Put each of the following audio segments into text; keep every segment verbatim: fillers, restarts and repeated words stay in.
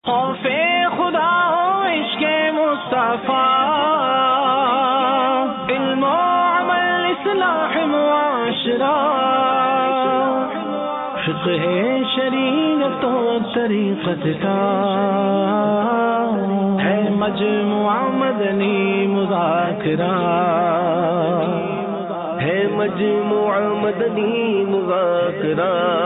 خوف خدا و عشق مصطفیٰ، علم و عمل اصلاح معاشرہ، فقہ شریعت و طریقت کا ہے مجموعہ مدنی مذاکرہ، ہے مجموعہ مدنی مذاکرہ۔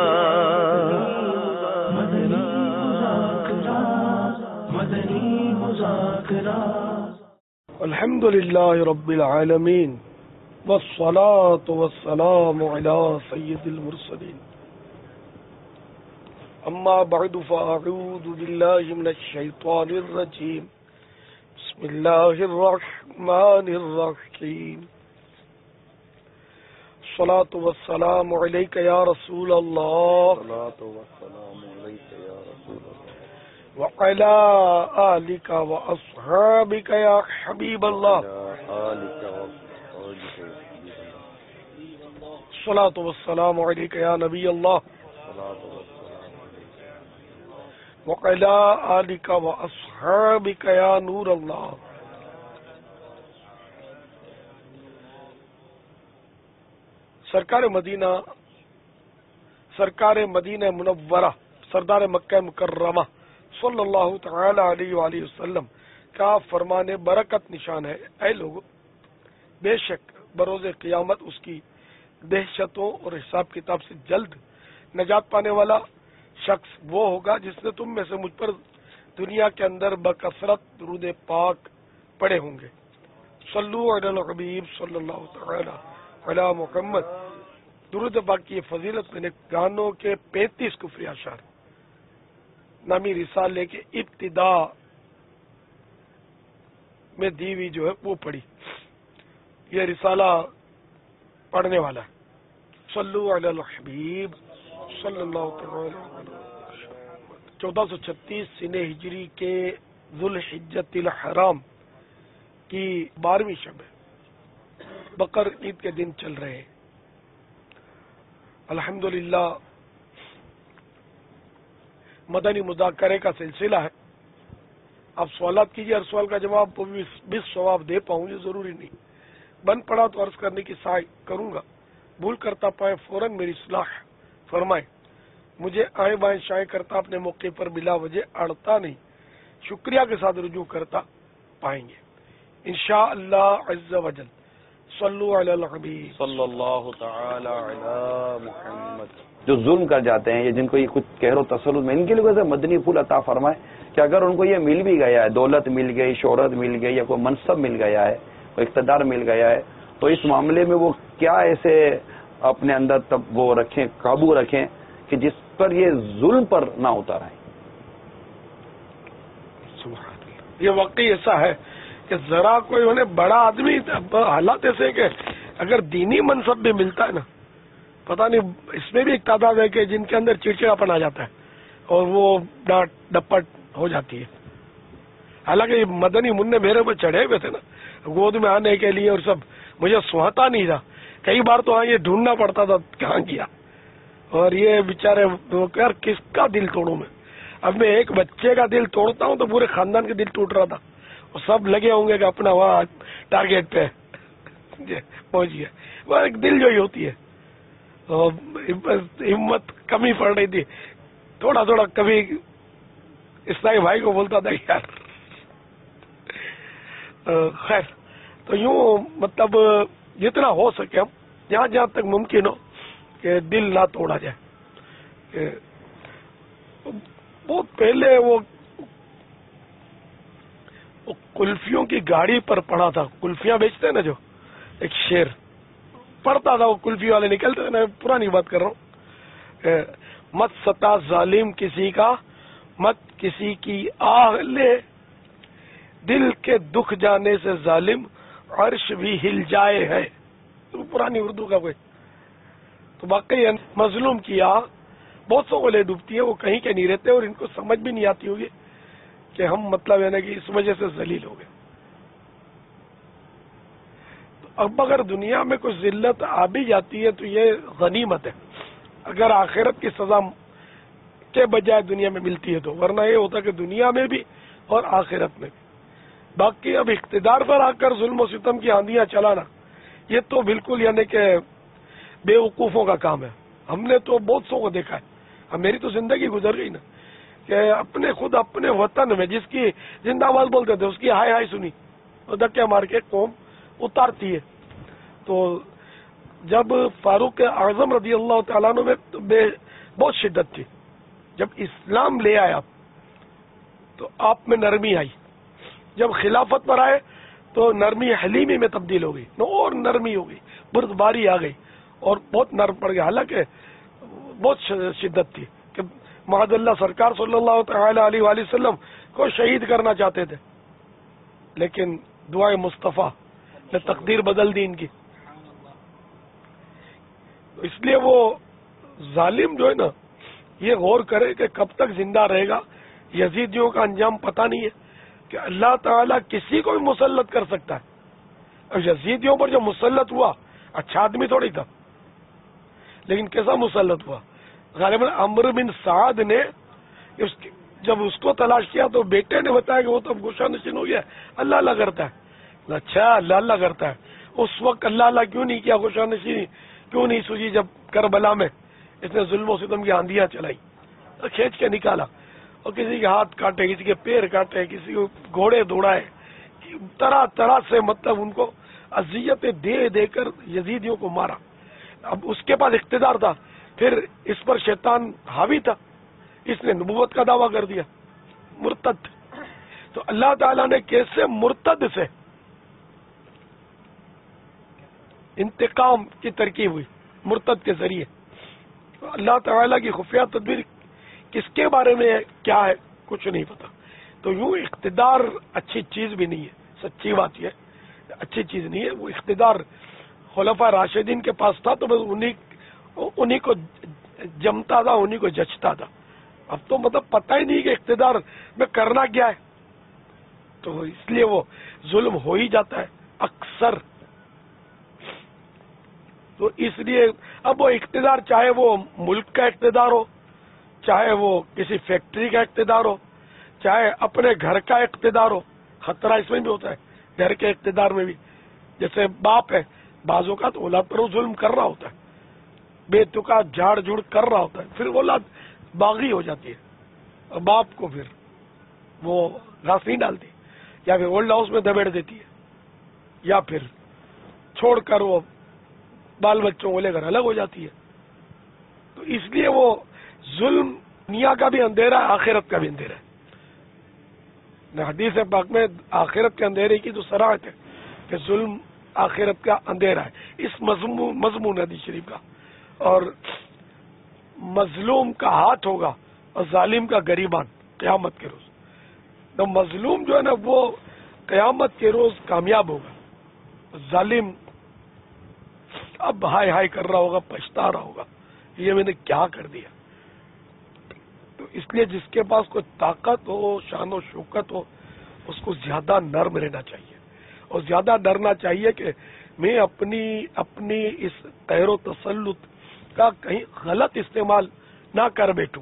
الحمد للہ رب العالمین والصلاة والسلام علی سید المرسلین، اما بعد فاعوذ باللہ من الشیطان الرجیم، بسم اللہ الرحمن الرحیم۔ الصلاة والسلام علیک یا رسول اللہ، وعلى آلك وأصحابك يا حبيب الله، الصلاة والسلام عليك يا نبي الله، وعلى آلك وأصحابك يا نور الله۔ سرکار مدینہ سرکار مدینہ منورہ سردار مکہ مکرمہ صلی اللہ تعالی علیہ وآلہ وسلم کا فرمان برکت نشان ہے، اے لوگو، بے شک بروز قیامت اس کی دہشتوں اور حساب کتاب سے جلد نجات پانے والا شخص وہ ہوگا جس نے تم میں سے مجھ پر دنیا کے اندر بکثرت درود پاک پڑھے ہوں گے۔ صلو علی الحبیب صلی اللہ تعالی علی محمد۔ درود پاک کی فضیلت میں نے گانوں کے پینتیس کفری اشعار نامی رسالے کے ابتدا میں دی ہوئی جو ہے وہ پڑھی۔ یہ رسالہ پڑھنے والا ہے صلو علی الحبیب صلی اللہ تعالی علیہ، چودہ سو چھتیس سنہ ہجری کے ذوالحجۃ الحرام کی بارہویں شب ہے، بقر عید کے دن چل رہے ہیں۔ الحمدللہ مدنی مذاکرے کا سلسلہ ہے۔ آپ سوالات کیجیے، ہر سوال کا جواب بھی ثواب دے پاؤں یہ ضروری نہیں، بن پڑا تو عرض کرنے کی سعی کروں گا، بھول کرتا پائے فوراً میری اصلاح فرمائے، مجھے آئیں بائیں شائیں کرتا اپنے موقع پر بلا وجہ اڑتا نہیں، شکریہ کے ساتھ رجوع کرتا پائیں گے انشاءاللہ عز وجل۔ صلو علی الحبیب صلی اللہ تعالی علی محمد۔ جو ظلم کر جاتے ہیں یا جن کو یہ کچھ قہر و تسلط میں، ان کے لیے مدنی پھول عطا فرمائے کہ اگر ان کو یہ مل بھی گیا ہے، دولت مل گئی، شہرت مل گئی، یا کوئی منصب مل گیا ہے، کوئی اقتدار مل گیا ہے، تو اس معاملے میں وہ کیا ایسے اپنے اندر تب وہ رکھیں، قابو رکھیں کہ جس پر یہ ظلم پر نہ اتر آئے۔ یہ واقعی ایسا ہے کہ ذرا کوئی انہیں بڑا آدمی حالات ایسے کہ اگر دینی منصب بھی ملتا ہے نا، پتہ نہیں اس میں بھی ایک تعداد ہے کہ جن کے اندر چڑچڑاپن آ جاتا ہے اور وہ ڈانٹ ڈپٹ ہو جاتی ہے۔ حالانکہ یہ مدنی منع میرے پر چڑھے ہوئے تھے نا گود میں آنے کے لیے، اور سب مجھے سہاتا نہیں تھا، کئی بار تو ہاں یہ ڈھونڈنا پڑتا تھا کہاں کیا، اور یہ بیچارے یار کس کا دل توڑوں میں؟ اب میں ایک بچے کا دل توڑتا ہوں تو پورے خاندان کا دل ٹوٹ رہا تھا، اور سب لگے ہوں گے کہ اپنا وہاں ٹارگیٹ پہ پہنچ گیا۔ وہ ایک دل جو ہی ہوتی ہے، ہمت کمی پڑ رہی تھی، تھوڑا تھوڑا کبھی اسلائی بھائی کو بولتا تھا یار خیر۔ تو یوں مطلب جتنا ہو سکے ہم جہاں جہاں تک ممکن ہو کہ دل نہ توڑا جائے۔ کہ بہت پہلے وہ کلفیوں کی گاڑی پر پڑا تھا، کلفیاں بیچتے ہیں نا، جو ایک شیر پڑتا تھا، وہ کلفی والے نکلتے تھے، میں پرانی بات کر رہا ہوں۔ مت ستا ظالم کسی کا، مت کسی کی آہ لے، دل کے دکھ جانے سے ظالم عرش بھی ہل جائے ہے، تو پرانی اردو کا کوئی تو واقعی مظلوم کی آہ بہت سو کو لے ڈوبتی ہے، وہ کہیں کے نہیں رہتے اور ان کو سمجھ بھی نہیں آتی ہوگی کہ ہم مطلب ہے نا کہ اس وجہ سے ذلیل ہو گئے۔ اب اگر دنیا میں کوئی ذلت آ بھی جاتی ہے تو یہ غنیمت ہے، اگر آخرت کی سزا کے بجائے دنیا میں ملتی ہے تو، ورنہ یہ ہوتا کہ دنیا میں بھی اور آخرت میں بھی۔ باقی اب اقتدار پر آ کر ظلم و ستم کی آندیاں چلانا، یہ تو بالکل یعنی کہ بے وقوفوں کا کام ہے۔ ہم نے تو بہت سو کو دیکھا ہے، اب میری تو زندگی گزر گئی نا کہ اپنے خود اپنے وطن میں جس کی زندہ باد بولتے تھے اس کی ہائے ہائے سنی اور دھکے مار کے قوم اتارتی ہے۔ تو جب فاروق اعظم رضی اللہ تعالیٰ عنہ میں تو بے بہت شدت تھی، جب اسلام لے آیا تو آپ میں نرمی آئی، جب خلافت پر آئے تو نرمی حلیمی میں تبدیل ہو گئی، اور نرمی ہو گئی، بردباری آ گئی اور بہت نرم پڑ گیا۔ حالانکہ بہت شدت تھی کہ معاذ اللہ سرکار صلی اللہ تعالی علیہ وآلہ وسلم کو شہید کرنا چاہتے تھے، لیکن دعائے مصطفیٰ نے تقدیر بدل دی ان کی۔ اس لیے وہ ظالم جو ہے نا یہ غور کرے کہ کب تک زندہ رہے گا۔ یزیدیوں کا انجام پتہ نہیں ہے کہ اللہ تعالیٰ کسی کو بھی مسلط کر سکتا ہے۔ اب یزیدیوں پر جو مسلط ہوا اچھا آدمی تھوڑی تھا، لیکن کیسا مسلط ہوا؟ غالباً عمرو بن سعد نے اس جب اس کو تلاش کیا تو بیٹے نے بتایا کہ وہ تو اب گوشہ نشین ہو گیا، اللہ اللہ کرتا ہے۔ اچھا اللہ اللہ کرتا ہے، اس وقت اللہ اللہ کیوں نہیں کیا، گوشہ نشین کیوں نہیں سوجی جب کربلا میں اس نے ظلم و ستم کی آندیاں چلائی، کھینچ کے نکالا اور کسی کے ہاتھ کاٹے، کسی کے پیر کاٹے، کسی کو گھوڑے دوڑائے، طرح طرح سے مطلب ان کو اذیتیں دے دے کر یزیدیوں کو مارا۔ اب اس کے پاس اقتدار تھا، پھر اس پر شیطان حاوی تھا، اس نے نبوت کا دعویٰ کر دیا، مرتد۔ تو اللہ تعالیٰ نے کیسے مرتد سے انتقام کی ترکیب ہوئی، مرتد کے ذریعے۔ اللہ تعالیٰ کی خفیہ تدبیر کس کے بارے میں کیا ہے کچھ نہیں پتا۔ تو یوں اقتدار اچھی چیز بھی نہیں ہے، سچی بات یہ اچھی چیز نہیں ہے۔ وہ اقتدار خلفاء راشدین کے پاس تھا تو بس انہی انہی کو جمتا تھا، انہی کو جچتا تھا۔ اب تو مطلب پتہ ہی نہیں کہ اقتدار میں کرنا کیا ہے، تو اس لیے وہ ظلم ہو ہی جاتا ہے اکثر۔ تو اس لیے اب وہ اقتدار چاہے وہ ملک کا اقتدار ہو، چاہے وہ کسی فیکٹری کا اقتدار ہو، چاہے اپنے گھر کا اقتدار ہو، خطرہ اس میں بھی ہوتا ہے گھر کے اقتدار میں بھی۔ جیسے باپ ہے، بعضوں کا تو اولاد پر وہ ظلم کر رہا ہوتا ہے، بے تکا جھاڑ جھوڑ کر رہا ہوتا ہے، پھر اولاد باغی ہو جاتی ہے اور باپ کو پھر وہ گھاس نہیں ڈالتی، یا پھر اولڈ ہاؤس میں دبیڑ دیتی ہے، یا پھر چھوڑ کر وہ بال بچوں کو لے کر الگ ہو جاتی ہے۔ تو اس لیے وہ ظلم دنیا کا بھی اندھیرا ہے، آخرت کا بھی اندھیرا ہے۔ حدیث پاک میں آخرت کے اندھیرے کی تو صراحت ہے کہ ظلم آخرت کا اندھیرا ہے، اس مضمون مضمون حدیث شریف کا۔ اور مظلوم کا ہاتھ ہوگا اور ظالم کا گریبان قیامت کے روز۔ تو مظلوم جو ہے نا وہ قیامت کے روز کامیاب ہوگا، ظالم اب ہائے ہائے کر رہا ہوگا، پچھتا رہا ہوگا یہ میں نے کیا کر دیا۔ تو اس لیے جس کے پاس کوئی طاقت ہو، شان و شوکت ہو، اس کو زیادہ نرم رہنا چاہیے اور زیادہ ڈرنا چاہیے کہ میں اپنی اپنی اس قہر و تسلط کا کہیں غلط استعمال نہ کر بیٹھوں۔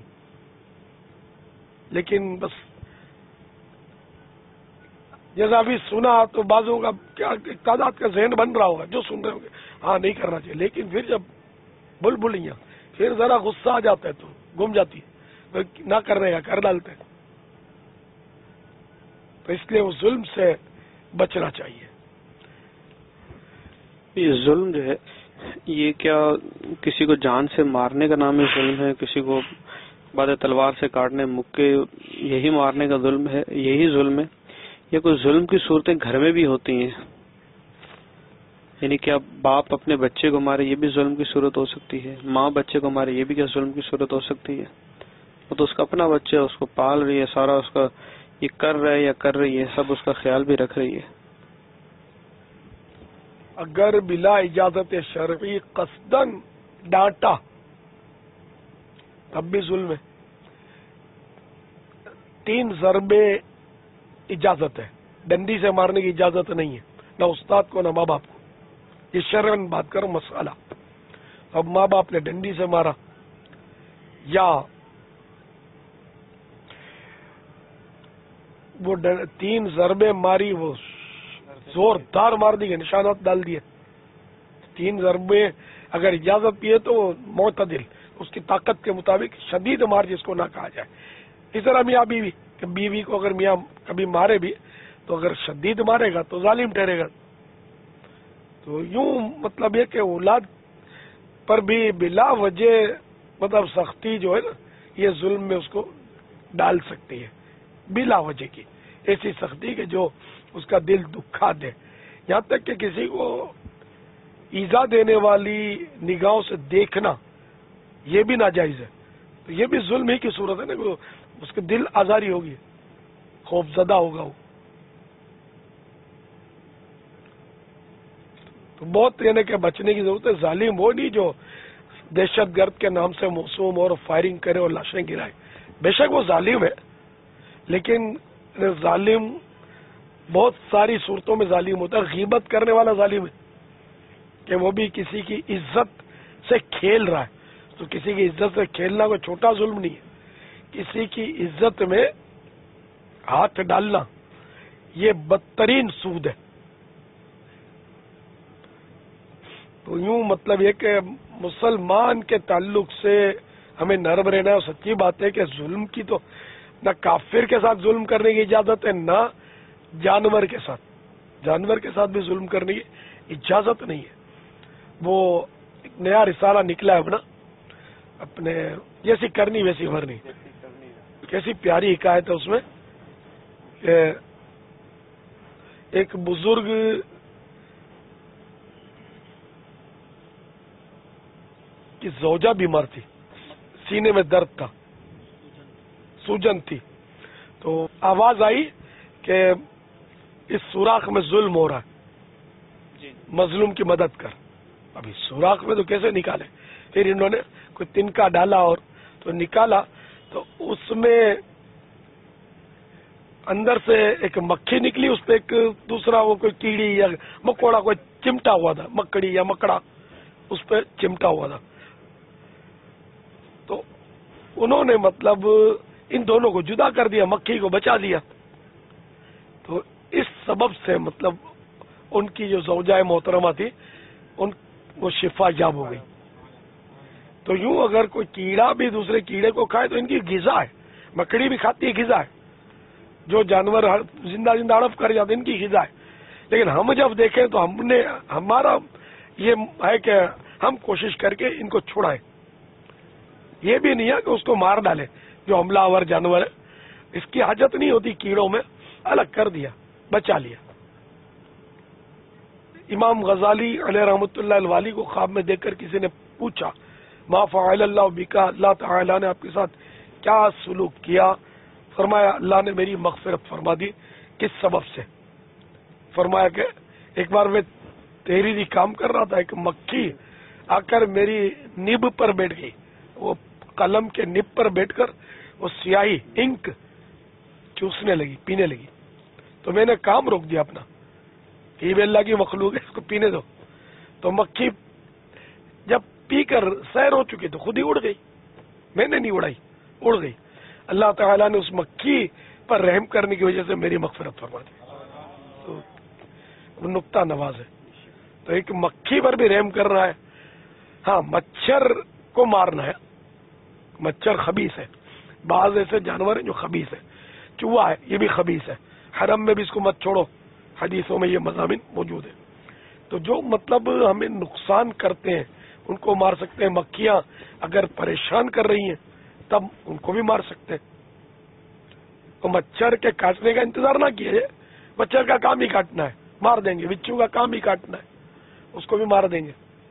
لیکن بس جیسا ابھی سنا تو بعضوں کا کیا تعداد کا ذہن بن رہا ہوگا جو سن رہے ہوں گے ہاں نہیں کرنا چاہیے، لیکن پھر جب بل بلیاں پھر ذرا غصہ آ جاتا ہے تو گم جاتی ہے، نہ کرنے کا کر ڈالتے ہیں۔ تو اس لیے وہ ظلم سے بچنا چاہیے۔ یہ ظلم جو ہے یہ کیا کسی کو جان سے مارنے کا نام ظلم ہے، کسی کو بعد تلوار سے کاٹنے مکے یہی مارنے کا ظلم ہے، یہی ظلم ہے، یا کوئی ظلم کی صورتیں گھر میں بھی ہوتی ہیں؟ یعنی کیا باپ اپنے بچے کو مارے یہ بھی ظلم کی صورت ہو سکتی ہے، ماں بچے کو مارے یہ بھی کیا ظلم کی صورت ہو سکتی ہے؟ وہ تو اس کا اپنا بچہ ہے، اس کو پال رہی ہے، سارا اس کا یہ کر رہا ہے یا کر رہی ہے، سب اس کا خیال بھی رکھ رہی ہے۔ اگر بلا اجازت شرعی قصدن ڈانٹا تب بھی ظلم ہے۔ تین ضربے اجازت ہے، ڈنڈی سے مارنے کی اجازت نہیں ہے، نہ استاد کو نہ ماں باپ کو۔ یہ شرعن بات کرو مسئلہ۔ اب ماں باپ نے ڈنڈی سے مارا یا وہ تین ضربے ماری، وہ زوردار مار دی گئے، نشانات ڈال دیے. تین ضربے اگر اجازت بھی ہے تو معتدل، اس کی طاقت کے مطابق، شدید مار جس کو نہ کہا جائے. اس طرح میاں بیوی کہ بیوی کو اگر میاں کبھی مارے بھی تو اگر شدید مارے گا تو ظالم ٹھہرے گا. تو یوں مطلب یہ کہ اولاد پر بھی بلا وجہ مطلب سختی جو ہے نا یہ ظلم میں اس کو ڈال سکتی ہے، بلا وجہ کی ایسی سختی کہ جو اس کا دل دکھا دے. یہاں تک کہ کسی کو ایذا دینے والی نگاہوں سے دیکھنا یہ بھی ناجائز ہے. تو یہ بھی ظلم ہی کی صورت ہے نا، کہ اس کے دل آزاری ہوگی، خوف زدہ ہوگا وہ. تو بہت یعنی کہ بچنے کی ضرورت ہے. ظالم وہ نہیں جو دہشت گرد کے نام سے موسوم اور فائرنگ کرے اور لاشیں گرائے. بے شک وہ ظالم ہے، لیکن ظالم بہت ساری صورتوں میں ظالم ہوتا ہے. غیبت کرنے والا ظالم ہے کہ وہ بھی کسی کی عزت سے کھیل رہا ہے. تو کسی کی عزت سے کھیلنا کوئی چھوٹا ظلم نہیں ہے. کسی کی عزت میں ہاتھ ڈالنا یہ بدترین سود ہے. تو یوں مطلب یہ کہ مسلمان کے تعلق سے ہمیں نرم رہنا ہے. اور سچی بات ہے کہ ظلم کی تو نہ کافر کے ساتھ ظلم کرنے کی اجازت ہے، نہ جانور کے ساتھ جانور کے ساتھ بھی ظلم کرنے کی اجازت نہیں ہے. وہ ایک نیا رسالہ نکلا ہے اپنا، اپنے جیسی کرنی ویسی بھرنی. کیسی پیاری حکایت ہے اس میں کہ ایک بزرگ کی زوجہ بیمار تھی، سینے میں درد تھا، سوجن تھی. تو آواز آئی کہ اس سوراخ میں ظلم ہو رہا ہے، مظلوم کی مدد کر. ابھی سوراخ میں تو کیسے نکالے؟ پھر انہوں نے کوئی تنکا ڈالا اور تو نکالا، تو اس میں اندر سے ایک مکھی نکلی، اس پہ ایک دوسرا وہ کوئی کیڑی یا مکوڑا کوئی چمٹا ہوا تھا، مکڑی یا مکڑا اس پہ چمٹا ہوا تھا. تو انہوں نے مطلب ان دونوں کو جدا کر دیا، مکھی کو بچا دیا. تو اس سبب سے مطلب ان کی جو زوجہ محترمہ تھی ان کو شفا یاب ہو گئی. تو یوں اگر کوئی کیڑا بھی دوسرے کیڑے کو کھائے تو ان کی غذا ہے. مکڑی بھی کھاتی ہے، غذا ہے. جو جانور زندہ زندہ ہڑپ کر جاتے ہیں ان کی غذا ہے. لیکن ہم جب دیکھیں تو ہم نے ہمارا یہ ہے کہ ہم کوشش کر کے ان کو چھڑائیں. یہ بھی نہیں ہے کہ اس کو مار ڈالے جو حملہ آور جانور ہے. اس کی حاجت نہیں ہوتی کیڑوں میں، الگ کر دیا، بچا لیا. امام غزالی علیہ رحمۃ اللہ الوالی کو خواب میں دیکھ کر کسی نے پوچھا ما فعل اللہ بکا، اللہ تعالیٰ نے آپ کے ساتھ کیا سلوک کیا؟ فرمایا اللہ نے میری مغفرت فرما دی. کس سبب سے؟ فرمایا کہ ایک بار میں تحریری کام کر رہا تھا، ایک مکھی آ کر میری نب پر بیٹھ گئی. وہ قلم کے نب پر بیٹھ کر وہ سیاہی انک چوسنے لگی، پینے لگی. تو میں نے کام روک دیا اپنا، یہ بھی اللہ کی مخلوق ہے، اس کو پینے دو. تو مکھی جب پی کر سیر ہو چکی تو خود ہی اڑ گئی، میں نے نہیں اڑائی، اڑ گئی. اللہ تعالیٰ نے اس مکھی پر رحم کرنے کی وجہ سے میری مغفرت فرما دی. تو وہ نقطہ نواز ہے. تو ایک مکھی پر بھی رحم کر رہا ہے. ہاں مچھر کو مارنا ہے، مچھر خبیث ہے. بعض ایسے جانور ہیں جو خبیث ہے. چوہا ہے، یہ بھی خبیث ہے. حرم میں بھی اس کو مت چھوڑو، حدیثوں میں یہ مضامین موجود ہیں. تو جو مطلب ہمیں نقصان کرتے ہیں ان کو مار سکتے ہیں. مکھیاں اگر پریشان کر رہی ہیں تب ان کو بھی مار سکتے ہیں. تو مچھر کے کاٹنے کا انتظار نہ کیے، مچھر کا کام ہی کاٹنا ہے، مار دیں گے. بچھو کا کام ہی کاٹنا ہے، اس کو بھی مار دیں گے.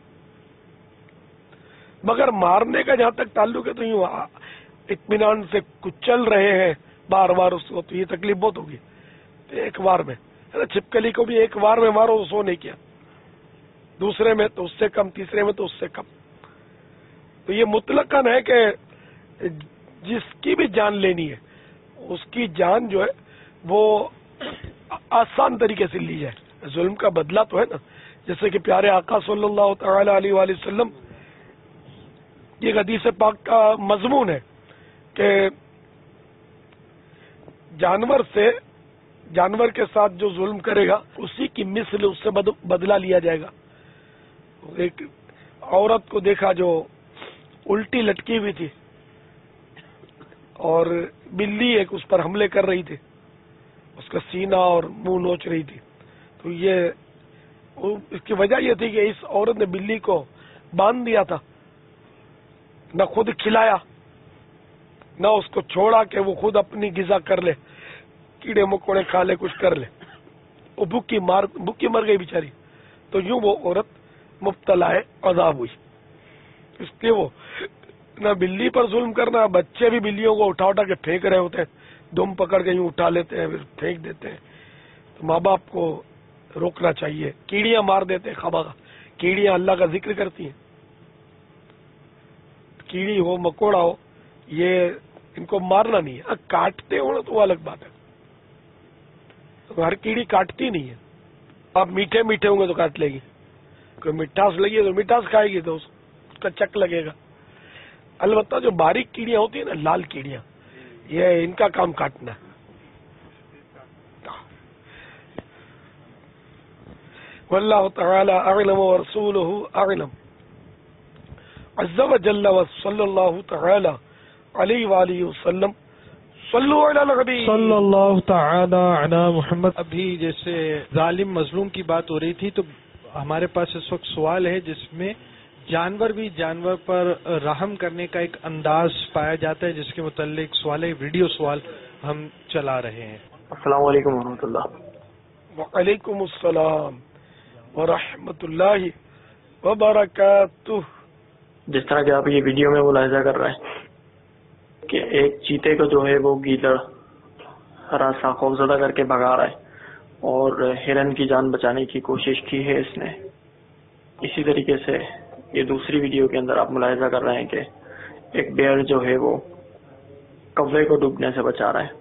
مگر مارنے کا جہاں تک تعلق ہے تو یوں اطمینان سے کچل رہے ہیں بار بار اس کو، تو یہ تکلیف بہت ہوگی. تو ایک بار میں چھپکلی کو بھی ایک بار میں مارو، سو نہیں کیا، دوسرے میں تو اس سے کم، تیسرے میں تو اس سے کم. تو یہ مطلقاً ہے کہ جس کی بھی جان لینی ہے اس کی جان جو ہے وہ آسان طریقے سے لی جائے. ظلم کا بدلہ تو ہے نا، جیسے کہ پیارے آقا صلی اللہ تعالی علیہ وآلہ وسلم یہ حدیث پاک کا مضمون ہے کہ جانور سے جانور کے ساتھ جو ظلم کرے گا اسی کی مثل اس سے بدلہ لیا جائے گا. ایک عورت کو دیکھا جو الٹی لٹکی ہوئی تھی اور بلی ایک اس پر حملے کر رہی تھی, اس کا سینہ اور منہ نوچ رہی تھی. تو یہ اس کی وجہ یہ تھی کہ اس عورت نے بلی کو باندھ دیا تھا, نہ خود کھلایا نہ اس کو چھوڑا کہ وہ خود اپنی غذا کر لے, کیڑے مکوڑے کھا لے, کچھ کر لے. وہ بھوکی مار بھوکی مر گئی بیچاری. تو یوں وہ عورت مبتلا عذاب ہوئی. اس لیے وہ نہ بلی پر ظلم کرنا, بچے بھی بلیوں کو اٹھا اٹھا کے پھینک رہے ہوتے ہیں, دم پکڑ کے یوں اٹھا لیتے ہیں پھر پھینک دیتے ہیں. تو ماں باپ کو روکنا چاہیے. کیڑیاں مار دیتے ہیں خبا, کیڑیاں اللہ کا ذکر کرتی ہیں. کیڑی ہو مکوڑا ہو یہ ان کو مارنا نہیں ہے. کاٹتے ہو تو وہ الگ بات ہے, تو ہر کیڑی کاٹتی نہیں ہے. آپ میٹھے میٹھے ہوں گے تو کاٹ لے گی, کوئی مٹھاس لگی تو مٹھاس کھائے گی تو اس کا چک لگے گا. البتہ جو باریک کیڑیاں ہوتی ہیں نا, لال کیڑیاں, یہ ان کا کام کاٹنا ہے. واللہ تعالی اعلم ورسولہ اعلم عز وجل وصلی اللہ تعالی علیہ وآلہ وسلم. صلو علی النبی صلی اللہ تعالی علی محمد. ابھی جیسے ظالم مظلوم کی بات ہو رہی تھی تو ہمارے پاس اس وقت سوال ہے جس میں جانور بھی جانور پر رحم کرنے کا ایک انداز پایا جاتا ہے, جس کے متعلق سوال ہے, ویڈیو سوال ہم چلا رہے ہیں. السلام علیکم ورحمۃ اللہ. وعلیکم السلام ورحمۃ اللہ وبرکاتہ. جس طرح کہ آپ یہ ویڈیو میں ملاحظہ کر رہے ہیں کہ ایک چیتے کو جو ہے وہ گیدڑ راستہ خوفزدہ کر کے بھگا رہا ہے اور ہرن کی جان بچانے کی کوشش کی ہے اس نے. اسی طریقے سے یہ دوسری ویڈیو کے اندر آپ ملاحظہ کر رہے ہیں کہ ایک بیئر جو ہے وہ کوے کو ڈوبنے سے بچا رہا ہے.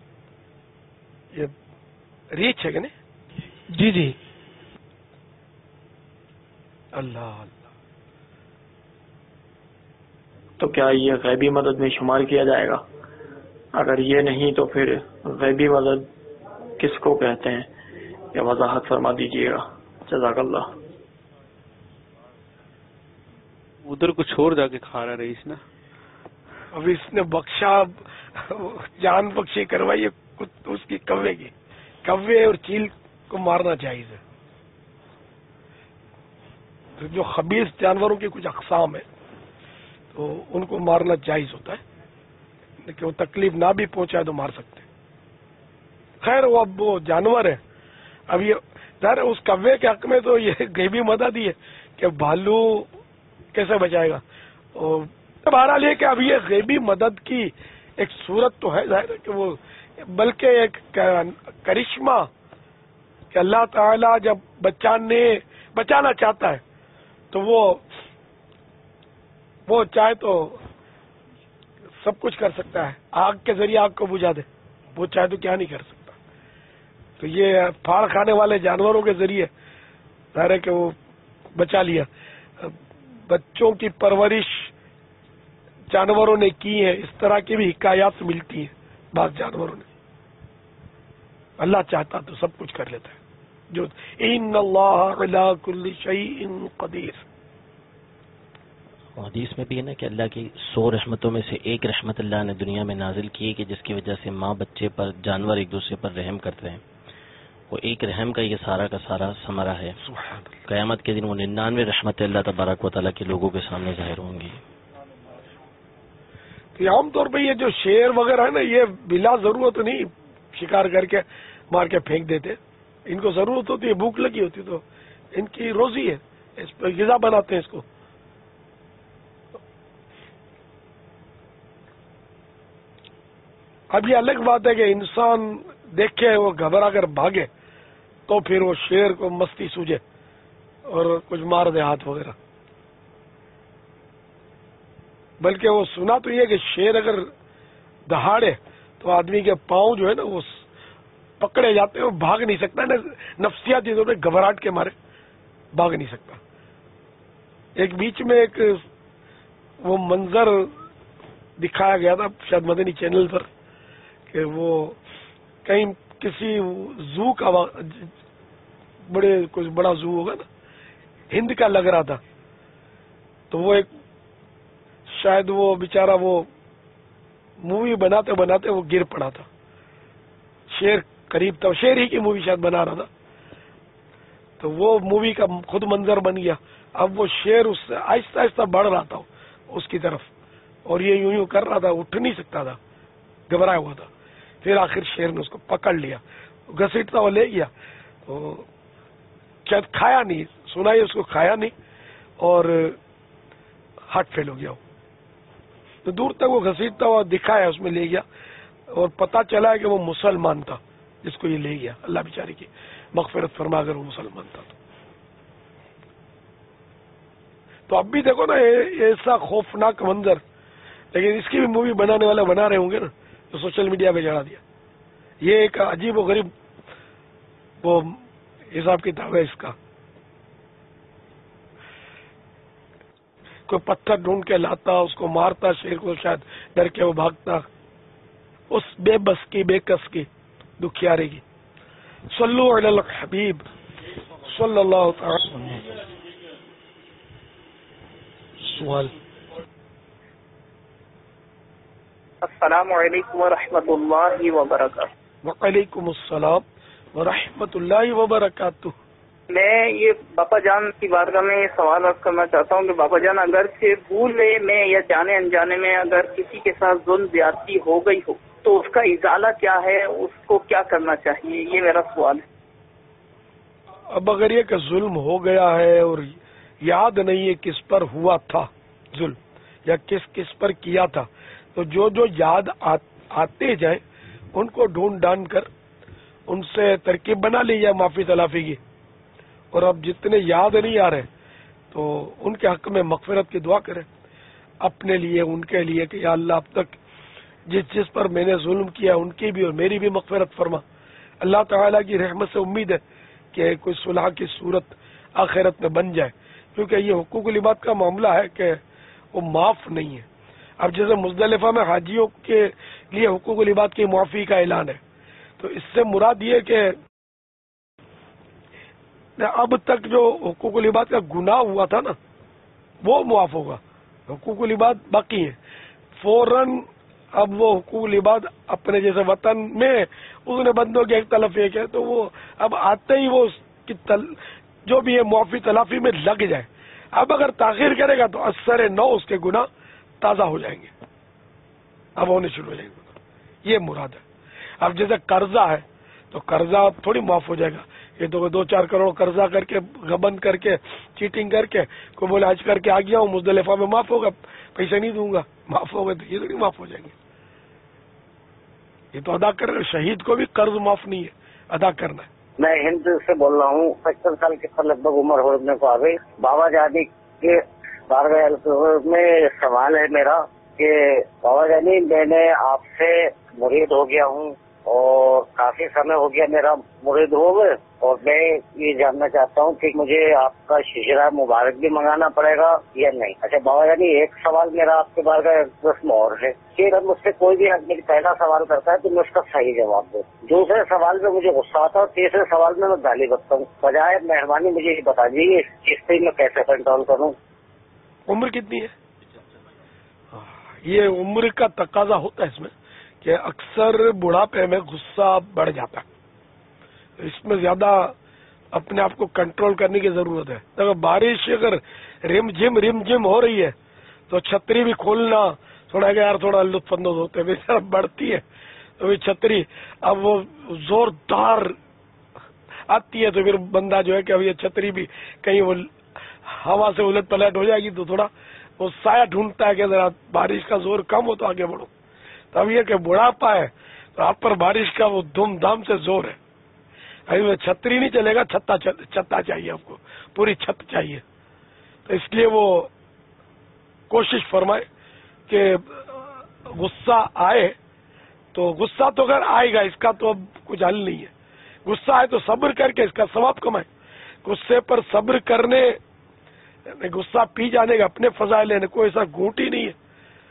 یہ ریچھ ہے کہ نہیں؟ جی جی. اللہ اللہ. تو کیا یہ غیبی مدد میں شمار کیا جائے گا؟ اگر یہ نہیں تو پھر غیبی مدد کس کو کہتے ہیں, یہ وضاحت فرما دیجیے گا. جزاک اللہ. ادھر کچھ اور جا کے کھا رہا رئیس نا. اب اس نے بخشا جان بخشی کروائی اس کی کوے کی. کوے اور چیل کو مارنا چاہیے. جو خبیث جانوروں کی کچھ اقسام ہیں تو ان کو مارنا جائز ہوتا ہے, لیکن وہ تکلیف نہ بھی پہنچائے تو مار سکتے ہیں. خیر وہ اب وہ جانور ہے. اب یہ ظاہر اس کوے کے حق میں تو یہ غیبی مدد ہی ہے کہ بھالو کیسے بچائے گا. اور بہرحال یہ کہ اب یہ غیبی مدد کی ایک صورت تو ہے ظاہر ہے کہ وہ بلکہ ایک کرشمہ کہ اللہ تعالی جب بچانے بچانا چاہتا ہے تو وہ وہ چاہے تو سب کچھ کر سکتا ہے. آگ کے ذریعے آگ کو بجھا دے, وہ چاہے تو کیا نہیں کر سکتا. تو یہ پھاڑ کھانے والے جانوروں کے ذریعے ظاہر ہے کہ وہ بچا لیا. بچوں کی پرورش جانوروں نے کی ہے, اس طرح کی بھی حکایات ملتی ہیں بعض جانوروں نے. اللہ چاہتا تو سب کچھ کر لیتا ہے. جو ان اللہ علی کل شیء قدیر. حدیث میں بھی ہے نا کہ اللہ کی سو رحمتوں میں سے ایک رحمت اللہ نے دنیا میں نازل کی ہے کہ جس کی وجہ سے ماں بچے پر جانور ایک دوسرے پر رحم کرتے ہیں. وہ ایک رحم کا یہ سارا کا سارا ثمرہ ہے. قیامت کے دن وہ ننانوے رحمت اللہ تبارک و تعالیٰ کے لوگوں کے سامنے ظاہر ہوں گی. تو عام طور پہ یہ جو شیر وغیرہ ہے نا, یہ بلا ضرورت نہیں شکار کر کے مار کے پھینک دیتے. ان کو ضرورت ہوتی ہے, بھوک لگی ہوتی تو ان کی روزی ہے, اس پہ غذا بناتے ہیں اس کو. اب یہ الگ بات ہے کہ انسان دیکھے وہ گھبرا کر بھاگے تو پھر وہ شیر کو مستی سوجے اور کچھ مار دے ہاتھ وغیرہ. بلکہ وہ سنا تو یہ کہ شیر اگر دہاڑے تو آدمی کے پاؤں جو ہے نا وہ پکڑے جاتے ہیں, وہ بھاگ نہیں سکتا نا, نفسیاتی طور پہ گھبراہٹ کے مارے بھاگ نہیں سکتا. ایک بیچ میں ایک وہ منظر دکھایا گیا تھا شاید مدنی چینل پر کہ وہ کہیں کسی زو کا بڑے کچھ بڑا زو ہوگا نا ہند کا لگ رہا تھا، تو وہ ایک شاید وہ بیچارہ وہ مووی بناتے بناتے وہ گر پڑا تھا، شیر قریب تھا، شیر ہی کی مووی شاید بنا رہا تھا، تو وہ مووی کا خود منظر بن گیا. اب وہ شیر اس سے آہستہ آہستہ بڑھ رہا تھا اس کی طرف، اور یہ یوں یوں کر رہا تھا، اٹھ نہیں سکتا تھا، گھبرایا ہوا تھا. پھر آخر شیر نے اس کو پکڑ لیا، گھسیٹتا وہ لے گیا، تو شاید کھایا نہیں، سنا ہی اس کو کھایا نہیں، اور ہارٹ فیل ہو گیا وہ. تو دور تک وہ گھسیٹتا ہوا دکھایا، اس میں لے گیا، اور پتا چلا کہ وہ مسلمان تھا جس کو یہ لے گیا. اللہ بیچارے کی مغفرت فرما اگر وہ مسلمان تھا تو. تو اب بھی دیکھو نا ایسا خوفناک منظر، لیکن اس کی بھی مووی بنانے والے بنا رہے ہوں گے نا، جو سوشل میڈیا پہ چڑھا دیا. یہ ایک عجیب و غریب وہ حساب کتاب ہے اس کا. کوئی پتھر ڈھونڈ کے لاتا، اس کو مارتا شیر کو، شاید ڈر کے وہ بھاگتا، اس بے بس کی بے کس کی دکھیارے کی. صلو علی الحبیب صلی اللہ تعالی. سوال. السلام علیکم ورحمۃ اللہ وبرکاتہ. وعلیکم السلام ورحمۃ اللہ وبرکاتہ. میں یہ باپا جان کی بارگاہ میں یہ سوال عرض کرنا چاہتا ہوں کہ باپا جان اگر سے بھولے میں یا جانے انجانے میں اگر کسی کے ساتھ ظلم زیادتی ہو گئی ہو تو اس کا ازالہ کیا ہے، اس کو کیا کرنا چاہیے، یہ میرا سوال ہے. اب اگر یہ کہ ظلم ہو گیا ہے اور یاد نہیں ہے کس پر ہوا تھا ظلم یا کس کس پر کیا تھا، تو جو جو یاد آتے جائیں ان کو ڈھونڈ ڈانڈ کر ان سے ترکیب بنا لی جائے معافی تلافی کی. اور اب جتنے یاد نہیں آ رہے تو ان کے حق میں مغفرت کی دعا کریں، اپنے لیے ان کے لیے کہ یا اللہ اب تک جس جس پر میں نے ظلم کیا ان کی بھی اور میری بھی مغفرت فرما. اللہ تعالیٰ کی رحمت سے امید ہے کہ کوئی صلح کی صورت آخرت میں بن جائے، کیونکہ یہ حقوق العباد کا معاملہ ہے کہ وہ معاف نہیں ہے. اب جیسے مزدلفہ میں حاجیوں کے لیے حقوق العباد کی معافی کا اعلان ہے، تو اس سے مراد یہ کہ اب تک جو حقوق العباد کا گناہ ہوا تھا نا وہ معاف ہوگا، حقوق العباد باقی ہیں. فوراً اب وہ حقوق العباد اپنے جیسے وطن میں اس نے بندوں کی ایک طرف ایک ہے، تو وہ اب آتے ہی وہ اس کی تل جو بھی ہے معافی تلافی میں لگ جائے. اب اگر تاخیر کرے گا تو اثر نو اس کے گناہ تازہ ہو جائیں گے، اب ہونے شروع ہو جائیں گے. یہ مراد ہے. اب جیسے قرضہ ہے تو قرضہ تھوڑی معاف ہو جائے گا. یہ تو دو چار کروڑ قرضہ کر کے غبن کر کے چیٹنگ کر کے کوئی بولے آج کر کے آ گیا ہوں مزدلفہ میں معاف ہوگا، پیسے نہیں دوں گا، معاف ہو گئے تو یہ تو نہیں معاف ہو جائیں گے. یہ تو ادا کر رہے. شہید کو بھی قرض معاف نہیں ہے، ادا کرنا ہے. میں ہند سے بول رہا ہوں، پچپن سال کے لگ بھگ عمر ہونے کو آ گئی. بابا جانی کے بارگاہ میں سوال ہے میرا کہ بابا جانی میں نے آپ سے مرید ہو گیا ہوں اور کافی سمے ہو گیا میرا مرید ہو گئے، اور میں یہ جاننا چاہتا ہوں کہ مجھے آپ کا شجرہ مبارک بھی منگانا پڑے گا یا نہیں. اچھا بابا جانی ایک سوال میرا آپ کے بارگاہ رسم اور ہے کہ اگر مجھ سے کوئی بھی آدمی پہلا سوال کرتا ہے تو میں اس کا صحیح جواب دوں، دوسرے سوال میں مجھے غصہ آتا ہے اور تیسرے سوال میں میں گالی بکتا ہوں. بجائے مہربانی مجھے یہ بتا دیجیے اس پہ میں کیسے کنٹرول کروں. عمر کتنی ہے؟ یہ عمر کا تقاضا ہوتا ہے اس میں کہ اکثر بڑھاپے میں غصہ بڑھ جاتا ہے. اس میں زیادہ اپنے آپ کو کنٹرول کرنے کی ضرورت ہے. اگر بارش اگر رم جم رم جم ہو رہی ہے تو چھتری بھی کھولنا تھوڑا کہ یار تھوڑا لطف اندوز ہوتے ہیں، جب بڑھتی ہے تو بھی چھتری اب وہ زوردار آتی ہے تو پھر بندہ جو ہے کہ اب یہ چھتری بھی کہیں وہ ہوا سے الٹ پلٹ ہو جائے گی تو تھوڑا وہ سایہ ڈھونڈتا ہے کہ ذرا بارش کا زور کم ہو تو آگے بڑھو. تو اب یہ کہ بڑھاپا ہے تو آپ پر بارش کا وہ دھوم دھام سے زور ہے. ابھی چھتری نہیں چلے گا، چھتا چھتا چاہیے آپ کو، پوری چھت چاہیے. تو اس لیے وہ کوشش فرمائے کہ غصہ آئے تو غصہ تو اگر آئے گا اس کا تو اب کچھ حل نہیں ہے. غصہ آئے تو صبر کر کے اس کا ثواب کمائے. غصے پر صبر کرنے غصہ پی جانے کا اپنے فضائل لینے کوئی ایسا گھونٹ ہی نہیں ہے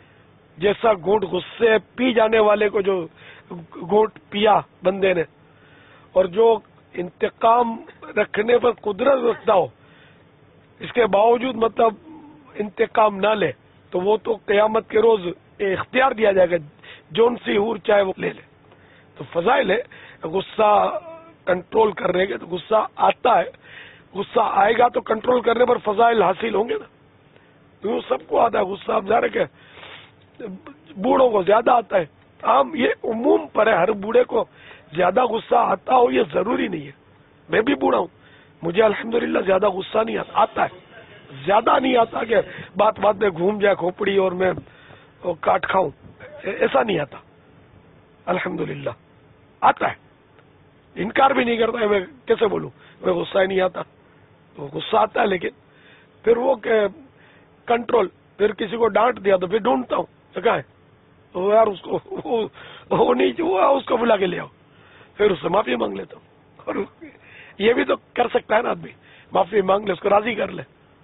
جیسا گھونٹ غصے پی جانے والے کو جو گھونٹ پیا بندے نے اور جو انتقام رکھنے پر قدرت رکھتا ہو اس کے باوجود مطلب انتقام نہ لے تو وہ تو قیامت کے روز اختیار دیا جائے گا، جون سی حور چاہے وہ لے لے. تو فضائل ہے غصہ کنٹرول کرنے کے، تو غصہ آتا ہے، غصہ آئے گا تو کنٹرول کرنے پر فضائل حاصل ہوں گے نا. تو سب کو آتا ہے غصہ، اب ظاہر ہے کہ بوڑھوں کو زیادہ آتا ہے. عام یہ عموم پر ہے، ہر بوڑھے کو زیادہ غصہ آتا ہو یہ ضروری نہیں ہے. میں بھی بوڑھا ہوں، مجھے الحمدللہ زیادہ غصہ نہیں آتا آتا ہے زیادہ نہیں آتا کہ بات بات میں گھوم جائے کھوپڑی اور میں کاٹ کھاؤں، ایسا نہیں آتا الحمدللہ. آتا ہے، انکار بھی نہیں کرتا ہے. میں کیسے بولوں میں غصہ ہی نہیں آتا؟ تو غصہ آتا ہے، لیکن پھر وہ کہ کنٹرول، پھر کسی کو ڈانٹ دیا تو پھر ڈھونڈتا ہوں کہا ہے تو یار اس کو وہ نہیں ہوا، اس کو بلا کے لے آؤ، پھر اس سے معافی مانگ لیتا ہوں. اور یہ بھی تو کر سکتا ہے نا آدمی، معافی مانگ لے، اس کو راضی کر لے.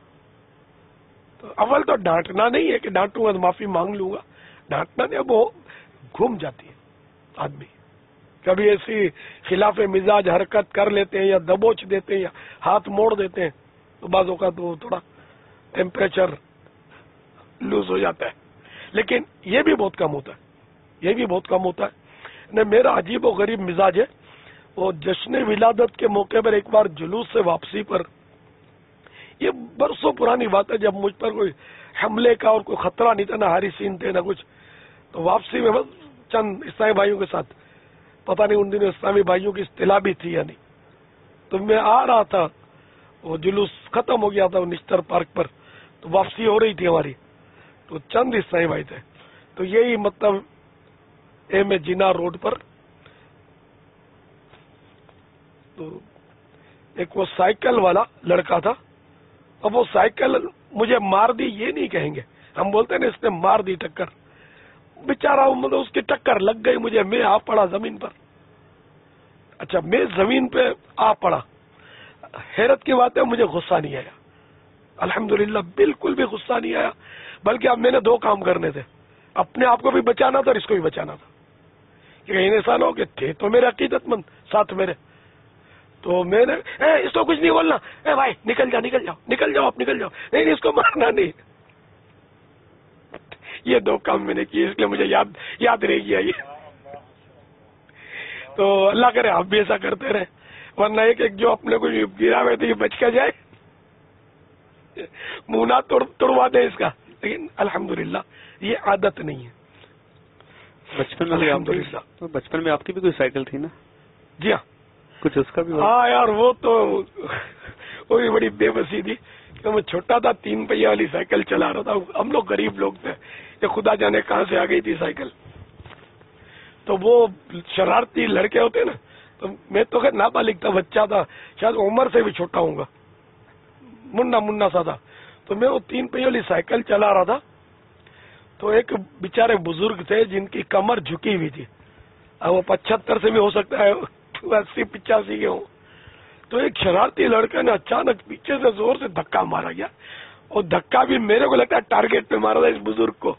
تو اول تو ڈانٹنا نہیں ہے کہ ڈانٹوں گا تو معافی مانگ لوں گا، ڈانٹنا نہیں. اب وہ گھوم جاتی ہے آدمی، کبھی ایسی خلاف مزاج حرکت کر لیتے ہیں یا دبوچ دیتے ہیں یا ہاتھ موڑ دیتے ہیں تو بعض اوقات وہ تھوڑا ٹیمپریچر لوز ہو جاتا ہے. لیکن یہ بھی بہت کم ہوتا ہے، یہ بھی بہت کم ہوتا ہے. نہ میرا عجیب و غریب مزاج ہے. وہ جشن ولادت کے موقع پر ایک بار جلوس سے واپسی پر، یہ برسوں پرانی بات ہے جب مجھ پر کوئی حملے کا اور کوئی خطرہ نہیں تھا، نہ ہاری سین تھے نہ کچھ، تو واپسی میں بس چند اسلامی بھائیوں کے ساتھ، پتہ نہیں ان دنوں اسلامی بھائیوں کی اصطلاح بھی تھی یا نہیں، تو میں آ رہا تھا، وہ جلوس ختم ہو گیا تھا وہ نشتر پارک پر، تو واپسی ہو رہی تھی ہماری، تو چند اسلامی بھائی تھے. تو یہی مطلب ایم اے جنا روڈ پر تو ایک وہ سائیکل والا لڑکا تھا. اب وہ سائیکل مجھے مار دی یہ نہیں کہیں گے، ہم بولتے ہیں نا اس نے مار دی ٹکر، بیچارہ مطلب اس کی ٹکر لگ گئی مجھے، میں آ پڑا زمین پر. اچھا میں زمین پہ آ پڑا، حیرت کی بات ہے مجھے غصہ نہیں آیا، الحمدللہ بالکل بھی غصہ نہیں آیا. بلکہ اب میں نے دو کام کرنے تھے، اپنے آپ کو بھی بچانا تھا اور اس کو بھی بچانا تھا. کہ کہیں ایسا نہ ہو کہ تھے تو میرے عقیدت مند ساتھ میرے، تو میں نے اے اس کو کچھ نہیں بولنا، اے بھائی نکل جاؤ نکل جاؤ نکل جاؤ آپ نکل جاؤ، نہیں نہیں اس کو مارنا نہیں. یہ دو کام میں نے کیے، اس لیے مجھے یاد یاد رہ گیا یہ. تو اللہ کرے آپ بھی ایسا کرتے رہے، ورنہ ایک ایک جو اپنے کو گرا ہوئے تو یہ بچ کے جائے، منہ نہ توڑوا دے اس کا. لیکن الحمدللہ یہ عادت نہیں ہے. بچپن میں الحمدللہ بچپن میں آپ کی بھی کوئی سائیکل تھی نا؟ جی ہاں کچھ اس کا بھی. ہاں یار وہ تو وہ بھی بڑی بے بسی تھی کہ میں چھوٹا تھا، تین پہیہ والی سائیکل چلا رہا تھا. ہم لوگ غریب لوگ تھے، کہ خدا جانے کہاں سے آ گئی تھی سائیکل. تو وہ شرارتی لڑکے ہوتے نا، تو میں تو خیر نابالغ تھا، بچہ تھا، شاید عمر سے بھی چھوٹا ہوں گا، منا منا سا تھا. تو میں وہ تین پہیہ والی سائیکل چلا رہا تھا، تو ایک بیچارے بزرگ تھے جن کی کمر جھکی ہوئی تھی، اب وہ پچہتر سے بھی ہو سکتا ہے اسی پچاسی کے ہوں. تو ایک شرارتی لڑکے نے اچانک پیچھے سے زور سے دھکا مارا گیا، اور دھکا بھی میرے کو لگتا ہے ٹارگیٹ پہ مارا تھا اس بزرگ کو،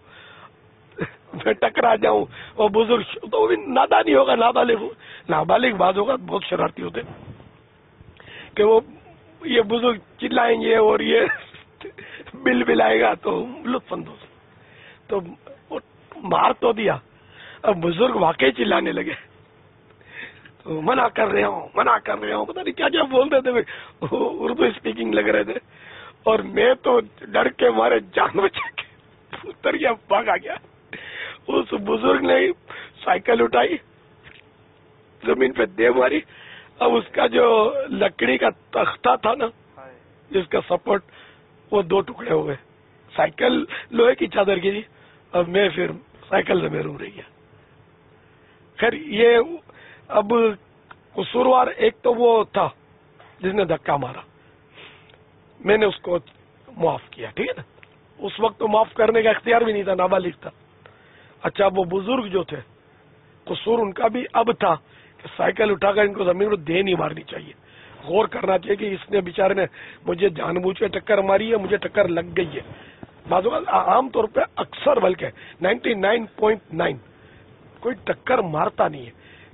میں ٹکرا جاؤں. اور بزرگ تو وہ بھی نادانی ہوگا، نابالغ نابالغ بعض ہوگا بہت شرارتی ہوتے کہ وہ یہ بزرگ چلائیں گے اور یہ بل بلائے گا تو لطف اندوز. تو مار تو دیا، اب بزرگ واقعی چلانے لگے، تو منع کر رہے ہوں منع کر رہے ہوں پتہ نہیں کیا کیا بول رہے تھے، اردو اسپیکنگ لگ رہے تھے. اور میں تو ڈر کے مارے جان بچا کے اتر گیا، بھاگا گیا. اس بزرگ نے سائیکل اٹھائی، زمین پہ دے ماری. اب اس کا جو لکڑی کا تختہ تھا نا جس کا سپورٹ، وہ دو ٹکڑے ہو گئے. سائیکل لوہے کی چادر کی تھی، اب میں پھر سائیکل سے محروم رہ گیا. خیر یہ اب قصوروار ایک تو وہ تھا جس نے دھکا مارا، میں نے اس کو معاف کیا، ٹھیک ہے نا. اس وقت تو معاف کرنے کا اختیار بھی نہیں تھا، نابالغ تھا. اچھا وہ بزرگ جو تھے قصور ان کا بھی اب تھا کہ سائیکل اٹھا کر ان کو زمین پر دے نہیں مارنی چاہیے، غور کرنا چاہیے کہ اس نے بیچارے نے مجھے جان بوجھ کے ٹکر ماری ہے، مجھے ٹکر لگ گئی ہے. بعض اوقات عام طور پہ اکثر بلکہ نائنٹی نائن پوائنٹ نائن کوئی ٹکر مارتا نہیں ہے،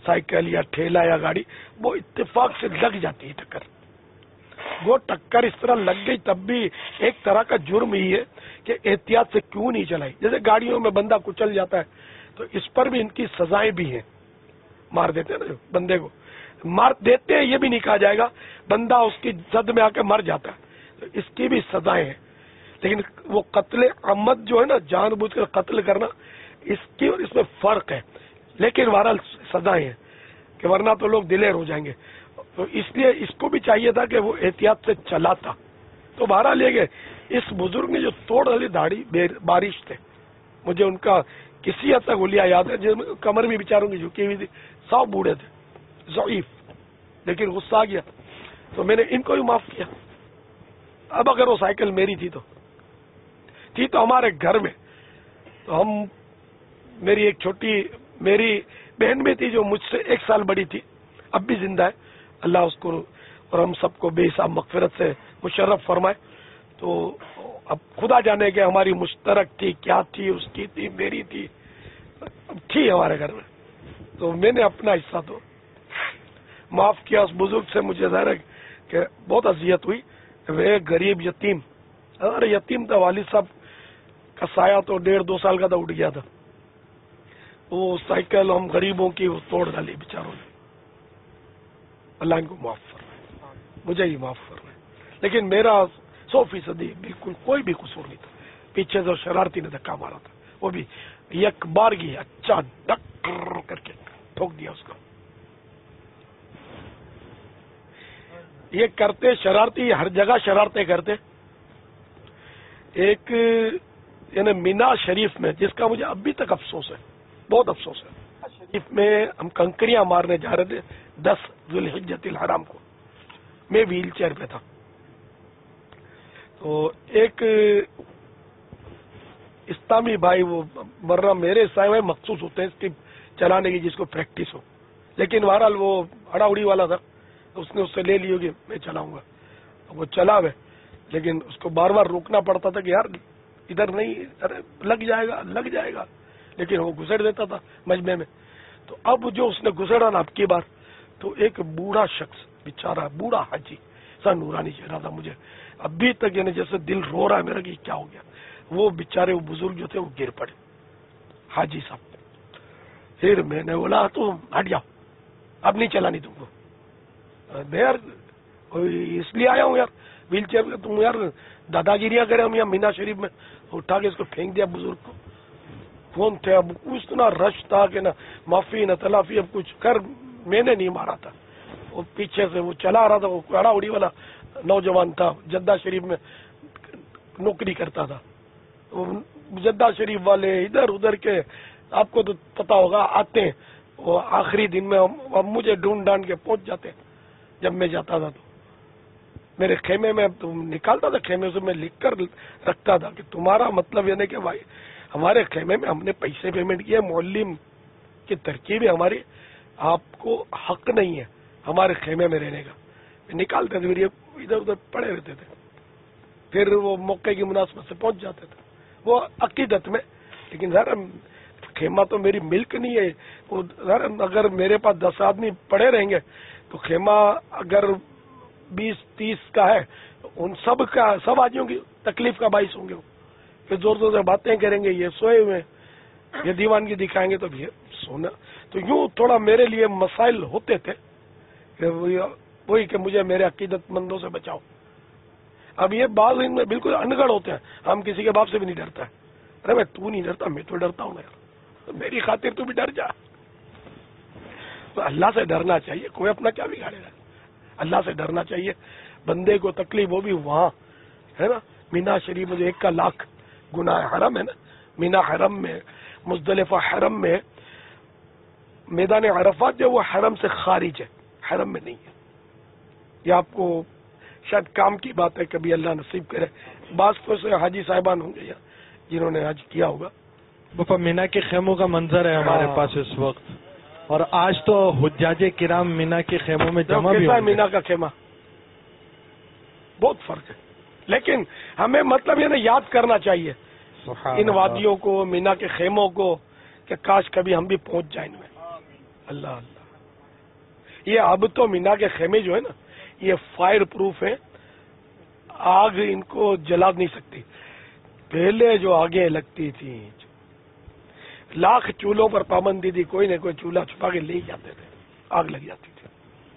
سائیکل یا ٹھیلا یا گاڑی، وہ اتفاق سے لگ جاتی ہے ٹکر. وہ ٹکر اس طرح لگ گئی تب بھی ایک طرح کا جرم ہی ہے کہ احتیاط سے کیوں نہیں چلائی. جیسے گاڑیوں میں بندہ کچل جاتا ہے تو اس پر بھی ان کی سزائیں بھی ہیں. مار دیتے ہیں نا بندے کو، مار دیتے ہیں یہ بھی نہیں کہا جائے گا، بندہ اس کی زد میں آ کے مر جاتا ہے تو اس کی بھی سزائیں ہیں. لیکن وہ قتل عمد جو ہے نا، جان بوجھ کر قتل کرنا، اس کی اور اس میں فرق ہے. لیکن بہرحال سزائیں ہیں کہ ورنہ تو لوگ دلیر ہو جائیں گے. تو اس لیے اس کو بھی چاہیے تھا کہ وہ احتیاط سے چلاتا. تو بہرحال لے گئے. اس بزرگ نے جو توڑ ڈالی داڑھی بارش تھے، مجھے ان کا کسی حد تک حلیہ یاد ہے، جن کمر بھی بیچاروں کی جھکی ہوئی تھی، سو بوڑھے تھے ضعیف، لیکن غصہ آ گیا تو میں نے ان کو بھی معاف کیا. اب اگر وہ سائیکل میری تھی تو تھی تو ہمارے گھر میں، تو ہم میری ایک چھوٹی میری بہن بھی تھی جو مجھ سے ایک سال بڑی تھی، اب بھی زندہ ہے، اللہ اس کو اور ہم سب کو بے حساب مغفرت سے مشرف فرمائے. تو اب خدا جانے کہ ہماری مشترک تھی، کیا تھی، اس کی تھی، میری تھی، تھی ہمارے گھر میں. تو میں نے اپنا حصہ تو معاف کیا اس بزرگ سے. مجھے ظاہر ہے کہ بہت اذیت ہوئی. وہ غریب یتیم، ارے یتیم تھا، والد صاحب کا سایہ تو ڈیڑھ دو سال کا تھا، اٹھ گیا تھا. وہ سائیکل ہم غریبوں کی وہ توڑ ڈالی بیچاروں نے. اللہ ان کو معاف فرمائے، مجھے ہی معاف فرمائے. لیکن میرا سو فیصدی بالکل کوئی بھی قصور نہیں تھا. پیچھے سے شرارتی نے دھکا مارا تھا، وہ بھی یک بارگی اچھا ڈک کر کے ٹھوک دیا اس کو. یہ کرتے شرارتی، ہر جگہ شرارتیں کرتے. ایک یعنی مینا شریف میں، جس کا مجھے ابھی تک افسوس ہے، بہت افسوس ہے، شریف میں ہم کنکریاں مارنے جا رہے تھے دس ذوالحجۃ الحرام کو. میں ویل چیئر پہ تھا. تو ایک اسلامی بھائی، وہ ورنہ میرے سائے ہوئے مخصوص ہوتے ہیں اس کی چلانے کی، جس کو پریکٹس ہو. لیکن بہرحال وہ اڑا اڑی والا تھا، اس نے اس سے لے لیو کہ میں چلاؤں گا. وہ چلا ہوئے، لیکن اس کو بار بار روکنا پڑتا تھا کہ یار ادھر نہیں، ارے لگ جائے گا لگ جائے گا، لیکن وہ گھسڑ دیتا تھا مجمع میں. تو اب جو اس نے گھسڑا نا اب کی بار، تو ایک بوڑھا شخص بیچارہ، بوڑھا حاجی سا نورانی چہرہ تھا. مجھے ابھی تک یعنی جیسے دل رو رہا ہے میرا کہ کیا ہو گیا. وہ بیچارے وہ بزرگ جو تھے وہ گر پڑے، حاجی صاحب. پھر میں نے بولا تو ہٹ جاؤ، اب نہیں چلانی تم کو. میں یار اس لیے آیا ہوں یار ویل چیئر میں، تم یار دادا گیریاں کرے ہم یہاں مینا شریف میں. اٹھا کے اس کو پھینک دیا بزرگ کو. کون تھے اب، کچھ نہ رش تھا کہ نہ معافی نہ تلافی، اب کچھ کر. میں نے نہیں مارا تھا، وہ پیچھے سے وہ چلا رہا تھا. وہ اڑا اڑی والا نوجوان تھا، جدہ شریف میں نوکری کرتا تھا. جدہ شریف والے ادھر ادھر کے آپ کو تو پتا ہوگا آتے ہیں، وہ آخری دن میں مجھے ڈھونڈ ڈھانڈ کے پہنچ جاتے. جب میں جاتا تھا تو میرے خیمے میں نکالتا تھا، خیمے سے میں لکھ کر رکھتا تھا کہ تمہارا مطلب یعنی کہ بھائی ہمارے خیمے میں ہم نے پیسے پیمنٹ کیے، معلم کی ترکیب ہے ہماری، آپ کو حق نہیں ہے ہمارے خیمے میں رہنے کا. نکالتے تھے، ادھر ادھر پڑے رہتے تھے. پھر وہ موقع کی مناسبت سے پہنچ جاتے تھے وہ عقیدت میں. لیکن ذرا خیمہ تو میری ملک نہیں ہے. وہ ذرا اگر میرے پاس دس آدمی پڑے رہیں گے تو خیمہ اگر بیس تیس کا ہے، ان سب کا سب آدمیوں کی تکلیف کا باعث ہوں گے. پھر زور زور سے باتیں کریں گے، یہ سوئے ہوئے، یہ دیوانگی دکھائیں گے تو یہ سونا. تو یوں تھوڑا میرے لیے مسائل ہوتے تھے کہ وہی کہ مجھے میرے عقیدت مندوں سے بچاؤ. اب یہ بعض ان میں بالکل انگڑ ہوتے ہیں، ہم کسی کے باپ سے بھی نہیں ڈرتا ہے. ارے میں تو نہیں ڈرتا، میں تو ڈرتا ہوں نا یار، میری خاطر تو بھی ڈر جا. تو اللہ سے ڈرنا چاہیے، کوئی اپنا کیا بگاڑے گا. اللہ سے ڈرنا چاہیے. بندے کو تکلیف وہ بھی وہاں ہے نا، مینا شریف میں جو ایک کا لاکھ گناہ حرم ہے نا، مینا حرم میں، مزدلفہ حرم میں، میدان عرفات جو وہ حرم سے خارج ہے، حرم میں نہیں ہے. یہ آپ کو شاید کام کی بات ہے، کبھی اللہ نصیب کرے. بعض تو سے حاجی صاحبان ہوں گے یا جنہوں نے حج کیا ہوگا. باپا مینا کے خیموں کا منظر ہے ہمارے پاس اس وقت، اور آج تو حجاج کرام مینا کے خیموں میں جمع بھی ہے. مینا کا خیمہ بہت فرق ہے، لیکن ہمیں مطلب یہ نا یاد کرنا چاہیے ان وادیوں کو، مینا کے خیموں کو، کہ کاش کبھی ہم بھی پہنچ جائیں ان میں. اللہ اللہ یہ اب تو مینا کے خیمے جو ہے نا یہ فائر پروف ہے، آگ ان کو جلا نہیں سکتی. پہلے جو آگیں لگتی تھی لاکھ چولہوں پر پابندی تھی، کوئی نہ کوئی چولہا چھپا کے لے ہی جاتے تھے، آگ لگ جاتی تھی.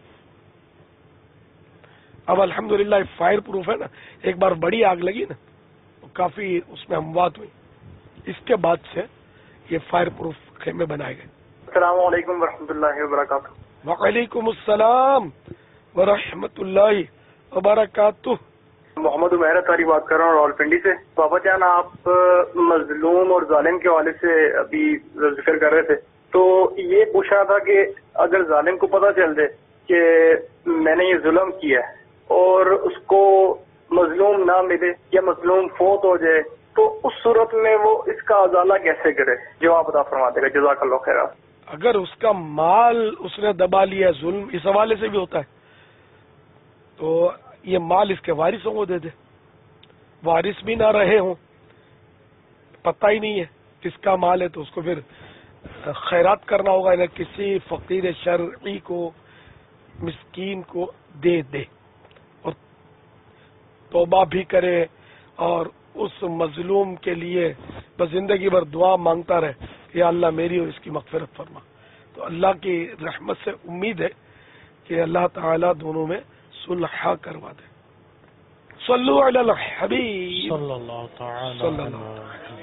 اب الحمدللہ فائر پروف ہے نا. ایک بار بڑی آگ لگی نا تو کافی اس میں اموات ہوئی، اس کے بعد سے یہ فائر پروف خیمے بنائے گئے. السلام علیکم ورحمۃ اللہ وبرکاتہ. وعلیکم السلام ورحمۃ اللہ وبرکاتہ. محمد عمیر اتاری بات کر رہا ہوں راولپنڈی سے. بابا جان آپ مظلوم اور ظالم کے حوالے سے ابھی ذکر کر رہے تھے، تو یہ پوچھ رہا تھا کہ اگر ظالم کو پتہ چل جائے کہ میں نے یہ ظلم کیا ہے اور اس کو مظلوم نہ ملے یا مظلوم فوت ہو جائے تو اس صورت میں وہ اس کا ازالہ کیسے کرے؟ جواب عطا فرما دے گا، جزاک اللہ خیر. اگر اس کا مال اس نے دبا لیا، ظلم اس حوالے سے بھی ہوتا ہے، تو یہ مال اس کے وارثوں کو دے دے. وارث بھی نہ رہے ہوں، پتہ ہی نہیں ہے کس کا مال ہے، تو اس کو پھر خیرات کرنا ہوگا، نہ کسی فقیر شرعی کو مسکین کو دے دے اور توبہ بھی کرے اور اس مظلوم کے لیے بس زندگی بھر دعا مانگتا رہے، یا اللہ میری اور اس کی مغفرت فرما. تو اللہ کی رحمت سے امید ہے کہ اللہ تعالیٰ دونوں میں صلح کروا دے. صلو علی الحبیب صلی اللہ تعالی صلی اللہ تعالی.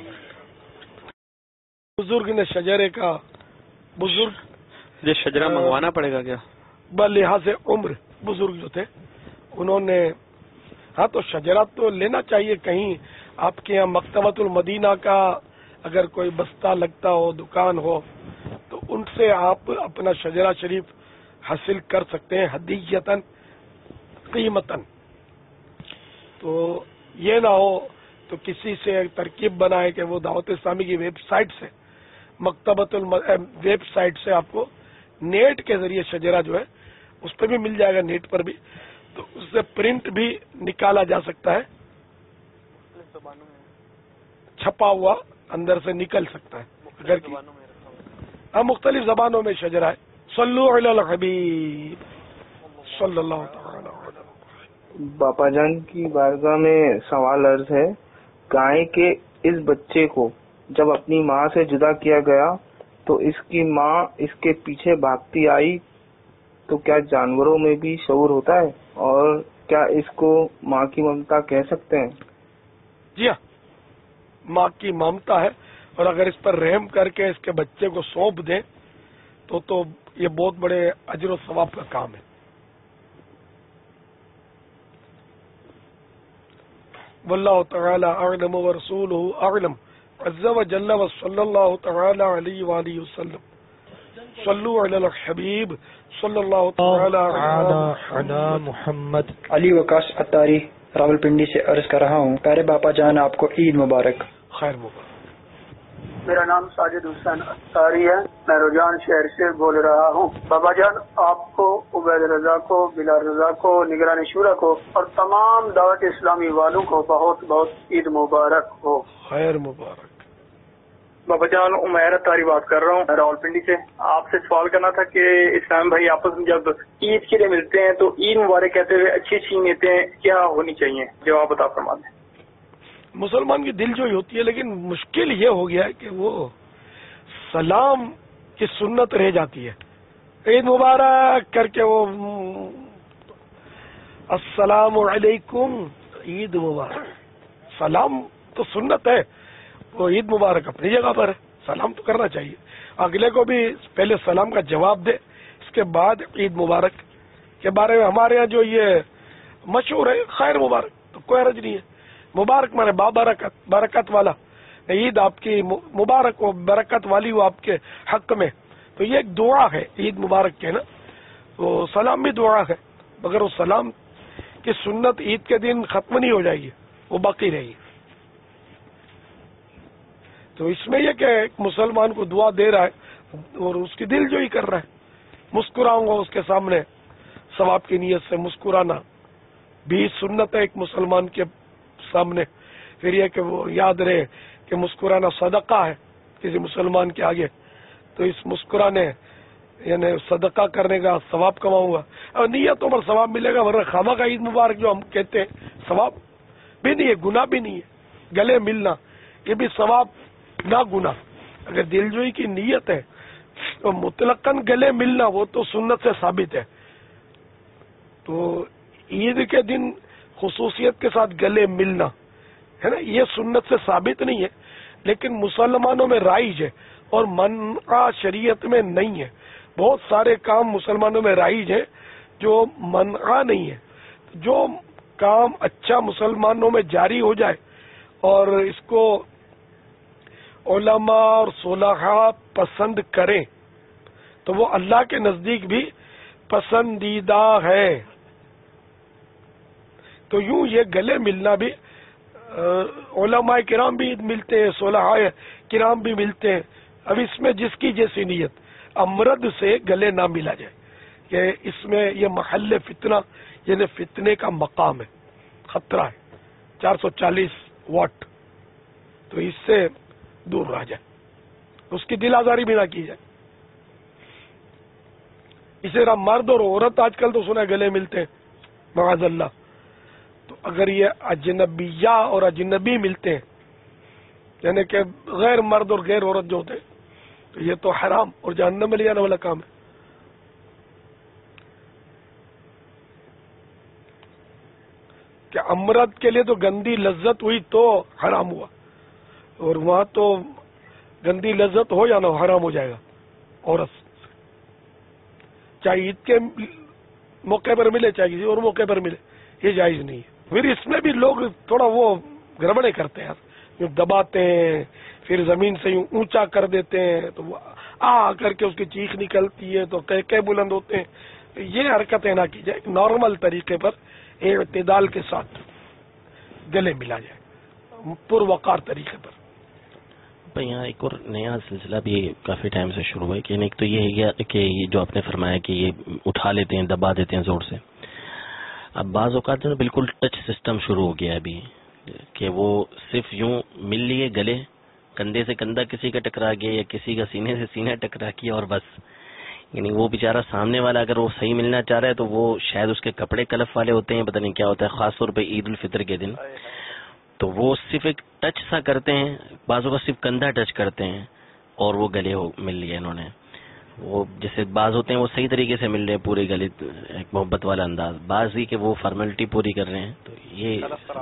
بزرگ نے شجرے کا بزرگ یہ شجرہ منگوانا پڑے گا کیا؟ بلحاظ عمر بزرگ جو تھے انہوں نے، ہاں تو شجرہ تو لینا چاہیے. کہیں آپ کے یہاں مکتبۃ المدینہ کا اگر کوئی بستہ لگتا ہو، دکان ہو، تو ان سے آپ اپنا شجرہ شریف حاصل کر سکتے ہیں ہدیتاً قیمتاً. تو یہ نہ ہو تو کسی سے ترکیب بنائے کہ وہ دعوت اسلامی کی ویب سائٹ سے، مکتبۃ الم ویب سائٹ سے آپ کو نیٹ کے ذریعے شجرہ جو ہے اس پہ بھی مل جائے گا، نیٹ پر بھی، تو اس سے پرنٹ بھی نکالا جا سکتا ہے، چھپا ہوا اندر سے نکل سکتا ہے. اگر ہاں مختلف زبانوں میں شجرہ ہے. صلو علی الحبیب صلی اللہ تعالی علیہ. باپا جان کی بارگاہ میں سوال عرض ہے، گائے کے اس بچے کو جب اپنی ماں سے جدا کیا گیا تو اس کی ماں اس کے پیچھے بھاگتی آئی، تو کیا جانوروں میں بھی شعور ہوتا ہے اور کیا اس کو ماں کی ممتا کہہ سکتے ہیں؟ جی ہاں، ماں کی ممتا ہے، اور اگر اس پر رحم کر کے اس کے بچے کو سونپ دیں تو تو یہ بہت بڑے اجر و ثواب کا کام ہے. واللہ تعالی اعلم ورسولہ اعلم عز وجل وصلی اللہ تعالی علیہ وآلہ وسلم. صلو علی الحبیب صلی اللہ تعالی علی محمد. علی وقاص اتاری راولپنڈی سے عرض کر رہا ہوں، پیارے باپا جان آپ کو عید مبارک. خیر مبارک. میرا نام ساجد حسین اتاری ہے، میں رجحان شہر سے بول رہا ہوں. بابا جان آپ کو، عبید رضا کو، بلال رضا کو، نگران شورا کو اور تمام دعوت اسلامی والوں کو بہت بہت عید مبارک ہو. خیر مبارک. بابا جان عمیر اتاری بات کر رہا ہوں راولپنڈی سے. آپ سے سوال کرنا تھا کہ اسلام بھائی آپس میں جب عید کے لیے ملتے ہیں تو عید مبارک کہتے ہوئے اچھی اچھی نیتیں کیا ہونی چاہیے؟ جواب عطا فرما دیں. مسلمان کی دل جوئی ہوتی ہے، لیکن مشکل یہ ہو گیا ہے کہ وہ سلام کی سنت رہ جاتی ہے. عید مبارک کر کے وہ السلام علیکم عید مبارک، سلام تو سنت ہے، وہ عید مبارک اپنی جگہ پر ہے، سلام تو کرنا چاہیے. اگلے کو بھی پہلے سلام کا جواب دے، اس کے بعد عید مبارک کے بارے میں ہمارے یہاں جو یہ مشہور ہے خیر مبارک، تو کوئی حرج نہیں ہے. مبارک مانے بابرکت، برکت والا. عید آپ کی مبارک ہو، برکت والی ہو آپ کے حق میں. تو یہ ایک دعا ہے عید مبارک کے نا، تو سلام بھی دعا ہے، مگر وہ سلام کی سنت عید کے دن ختم نہیں ہو جائے گی، وہ باقی رہے گی. تو اس میں یہ کہ ایک مسلمان کو دعا دے رہا ہے اور اس کی دل جوئی کر رہا ہے. مسکراؤں گا اس کے سامنے، ثواب کی نیت سے مسکرانا بھی سنت ہے ایک مسلمان کے سامنے. پھر یہ کہ وہ یاد رہے کہ مسکرانا صدقہ ہے کسی مسلمان کے آگے. تو اس مسکرانے یعنی صدقہ کرنے کا ثواب کماؤں گا، اور نیتوں پر ثواب ملے گا، ورنہ خامہ کا عید مبارک جو ہم کہتے ہیں ثواب بھی نہیں ہے، گناہ بھی نہیں ہے، گلے ملنا یہ بھی ثواب نہ گناہ۔ اگر دل جوئی کی نیت ہے تو مطلقاً گلے ملنا وہ تو سنت سے ثابت ہے، تو عید کے دن خصوصیت کے ساتھ گلے ملنا ہے نا، یہ سنت سے ثابت نہیں ہے، لیکن مسلمانوں میں رائج ہے اور منع شریعت میں نہیں ہے۔ بہت سارے کام مسلمانوں میں رائج ہیں جو منع نہیں ہے، جو کام اچھا مسلمانوں میں جاری ہو جائے اور اس کو علماء اور صلحاء پسند کریں تو وہ اللہ کے نزدیک بھی پسندیدہ ہے۔ تو یوں یہ گلے ملنا بھی علماء کرام بھی ملتے ہیں، صلحاء کرام بھی ملتے ہیں۔ اب اس میں جس کی جیسی نیت، امرد سے گلے نہ ملا جائے کہ اس میں یہ محل فتنہ یعنی فتنے کا مقام ہے، خطرہ ہے، چار سو چالیس واٹ، تو اس سے دور رہ جائے، اس کی دل آزاری بھی نہ کی جائے۔ اسی طرح مرد اور عورت آج کل تو سنا گلے ملتے ہیں معاذ اللہ، تو اگر یہ اجنبیہ اور اجنبی ملتے ہیں یعنی کہ غیر مرد اور غیر عورت جو ہوتے ہیں تو یہ تو حرام اور جہنم میں لے جانے والا کام ہے۔ کہ امرد کے لیے تو گندی لذت ہوئی تو حرام ہوا، اور وہاں تو گندی لذت ہو یا نہ ہو حرام ہو جائے گا عورت، چاہے عید کے موقع پر ملے چاہے کسی اور موقع پر ملے، یہ جائز نہیں ہے۔ پھر اس میں بھی لوگ تھوڑا وہ گڑبڑے کرتے ہیں، یوں دباتے ہیں، پھر زمین سے یوں اونچا کر دیتے ہیں تو وہ آ کر کے اس کی چیخ نکلتی ہے تو کہہ کہہ بلند ہوتے ہیں، یہ حرکتیں نہ کی جائے، نارمل طریقے پر اعتدال کے ساتھ گلے ملا جائے، پروقار طریقے پر۔ یہاں ایک اور نیا سلسلہ بھی کافی ٹائم سے شروع ہے کہ ایک تو یہ ہے کہ یہ جو آپ نے فرمایا کہ یہ اٹھا لیتے ہیں، دبا دیتے ہیں زور سے، اب بعض اوقات جو بالکل ٹچ سسٹم شروع ہو گیا ہے ابھی کہ وہ صرف یوں مل لیے گلے، کندھے سے کندھا کسی کا ٹکرا گیا یا کسی کا سینے سے سینہ ٹکرا کیا اور بس، یعنی وہ بیچارہ سامنے والا اگر وہ صحیح ملنا چاہ رہا ہے تو وہ شاید اس کے کپڑے کلف والے ہوتے ہیں، پتہ نہیں کیا ہوتا ہے، خاص طور پہ عید الفطر کے دن تو وہ صرف ایک ٹچ سا کرتے ہیں، بعضوں کا صرف کندھا ٹچ کرتے ہیں اور وہ گلے ہو مل لیے انہوں نے، وہ جیسے بعض ہوتے ہیں وہ صحیح طریقے سے مل رہے ہیں پورے گلے، ایک محبت والا انداز، بعض ہی کہ وہ فارمیلٹی پوری کر رہے ہیں، تو یہ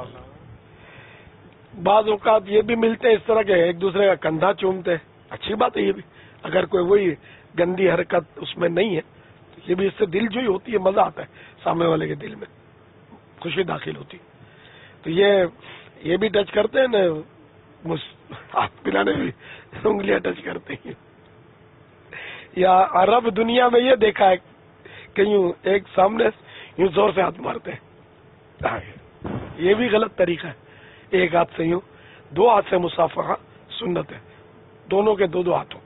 بعض اوقات یہ بھی ملتے ہیں اس طرح کے ایک دوسرے کا کندھا چومتے ہیں، اچھی بات ہے یہ بھی، اگر کوئی وہی گندی حرکت اس میں نہیں ہے تو یہ بھی اس سے دل جوئی ہوتی ہے، مزہ آتا ہے، سامنے والے کے دل میں خوشی داخل ہوتی، تو یہ یہ بھی ٹچ کرتے ہیں نا، ہاتھ پلانے بھی انگلیاں ٹچ کرتے ہیں۔ یا عرب دنیا میں یہ دیکھا ہے کہ یوں ایک سامنے یوں زور سے ہاتھ مارتے ہیں، یہ بھی غلط طریقہ ہے، ایک ہاتھ سے یوں، دو ہاتھ سے مصافحہ سنت ہے، دونوں کے دو دو ہاتھوں۔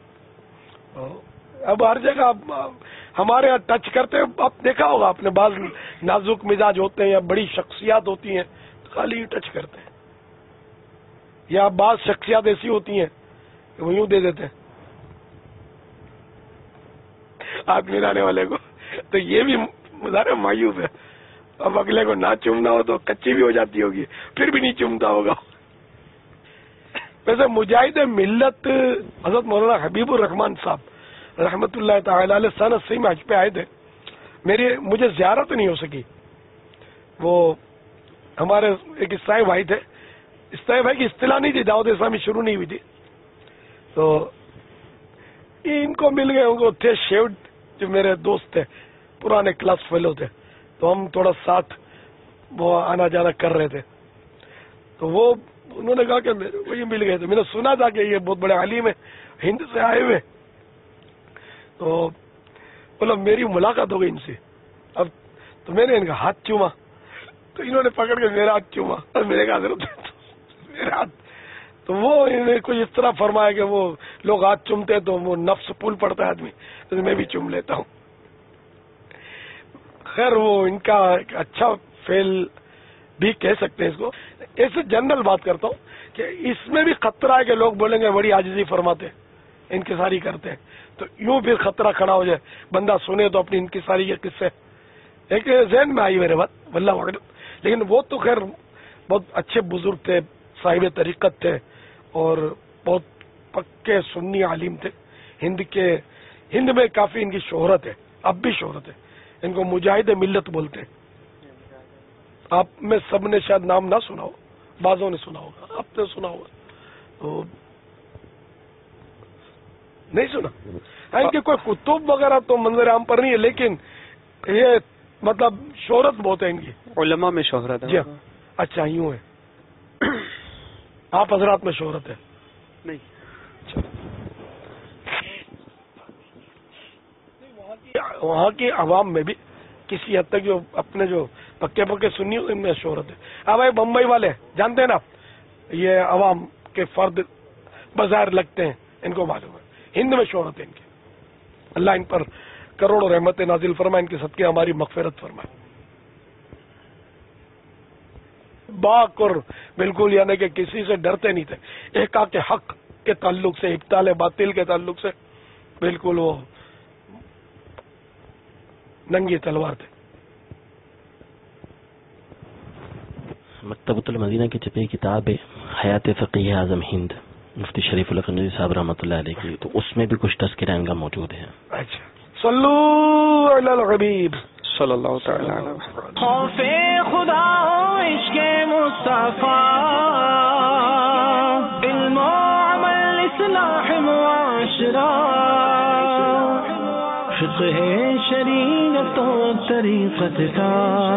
اب ہر جگہ ہمارے یہاں ٹچ کرتے ہیں، آپ دیکھا ہوگا آپ نے، بعض نازک مزاج ہوتے ہیں یا بڑی شخصیات ہوتی ہیں خالی ٹچ کرتے ہیں، یا بعض شخصیات ایسی ہوتی ہیں کہ وہ یوں دے دیتے ہیں ہاتھ ملانے والے کو، تو یہ بھی ظاہر مایوب ہے، اب اگلے کو نہ چومنا ہو تو کچی بھی ہو جاتی ہوگی، پھر بھی نہیں چومتا ہوگا۔ ویسے مجاہد ملت حضرت مولانا حبیب الرحمان صاحب رحمت اللہ تعالی علیہ سنت سے حج پہ آئے تھے، میری مجھے زیارت نہیں ہو سکی، وہ ہمارے ایک عیسائی بھائی تھے، عیسائی بھائی کی اصطلاح نہیں تھی، دعوت اسلامی شروع نہیں ہوئی تھی، تو ان کو مل گئے، ان کو تھے شیوڈ، جو میرے دوست تھے پرانے کلاس فیلو تھے، تو ہم تھوڑا ساتھ وہ آنا جانا کر رہے تھے، تو وہ انہوں نے کہا کہ وہی مل گئے تھے، میں نے سنا تھا کہ یہ بہت بڑے عالم ہیں ہند سے آئے ہوئے، تو بولا میری ملاقات ہو گئی ان سے، اب تو میں نے ان کا ہاتھ چوما، تو انہوں نے پکڑ کے میرا ہاتھ چوما، اور میرے کا حضرت میرا ہاتھ، تو وہ انہوں نے کوئی اس طرح فرمایا کہ وہ لوگ ہاتھ چومتے تو وہ نفس پھول پڑتا ہے آدمی، تو میں بھی چوم لیتا ہوں۔ خیر وہ ان کا ایک اچھا فیل بھی کہہ سکتے ہیں اس کو، ایسے جنرل بات کرتا ہوں کہ اس میں بھی خطرہ ہے کہ لوگ بولیں گے بڑی عاجزی فرماتے انکساری کرتے ہیں تو یوں پھر خطرہ کھڑا ہو جائے, بندہ سنے تو اپنی انکساری کے قصے ایک ذہن میں آئی میرے بات واللہ اعلم. لیکن وہ تو خیر بہت اچھے بزرگ تھے, صاحب طریقت تھے اور بہت پکے سنی عالم تھے. ہند کے ہند میں کافی ان کی شہرت ہے, اب بھی شہرت ہے. ان کو مجاہد ملت بولتے ہیں. آپ میں سب نے شاید نام نہ سنا ہو, بعضوں نے سنا ہوگا, آپ نے سنا ہوگا تو نہیں سنا. ان کے کوئی کتب وغیرہ تو منظر عام پر نہیں ہے, لیکن یہ مطلب شہرت بہت ہے ان کی. علماء میں شہرت ہے. جی اچھا یوں ہے, آپ حضرات میں شہرت ہے نہیں. وہاں کی عوام میں بھی کسی حد تک جو اپنے جو پکے پکے سنی ان میں شہرت ہے. اب بھائی بمبئی والے جانتے ہیں نا, یہ عوام کے فرد بظاہر لگتے ہیں, ان کو معلوم ہے. ہند میں شہرت ہے ان کی. اللہ ان پر کروڑوں رحمت نازل فرمائے, ان کے صدقے ہماری مغفرت فرمائے. باق اور بالکل یعنی کہ کسی سے ڈرتے نہیں تھے. احقاق حق کے تعلق سے, ابطال باطل کے تعلق سے بالکل وہ ننگی تلوار تھے. مکتبۃ المدینہ کی چھپی کتاب ہے حیات فقیہ اعظم ہند, مفتی شریف القندوزی صاحب رحمۃ اللہ علیہ کی, تو اس میں بھی کچھ تذکرہ ان کا موجود ہے. اچھا, صلو علی الحبیب صلی اللہ تعالی علیہ وسلم. خوف خدا ہو عشق مصطفیٰ, علم و عمل اصلاح معاشرہ, فقہ شریعت و طریقت کا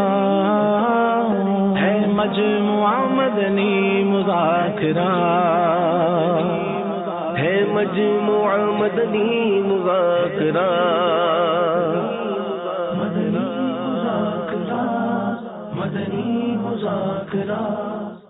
ہے مجموعہ مدنی مذاکرہ, ہے مجموعہ مدنی مذاکرہ, مدنی مذاکرہ, مدنی مذاکرہ.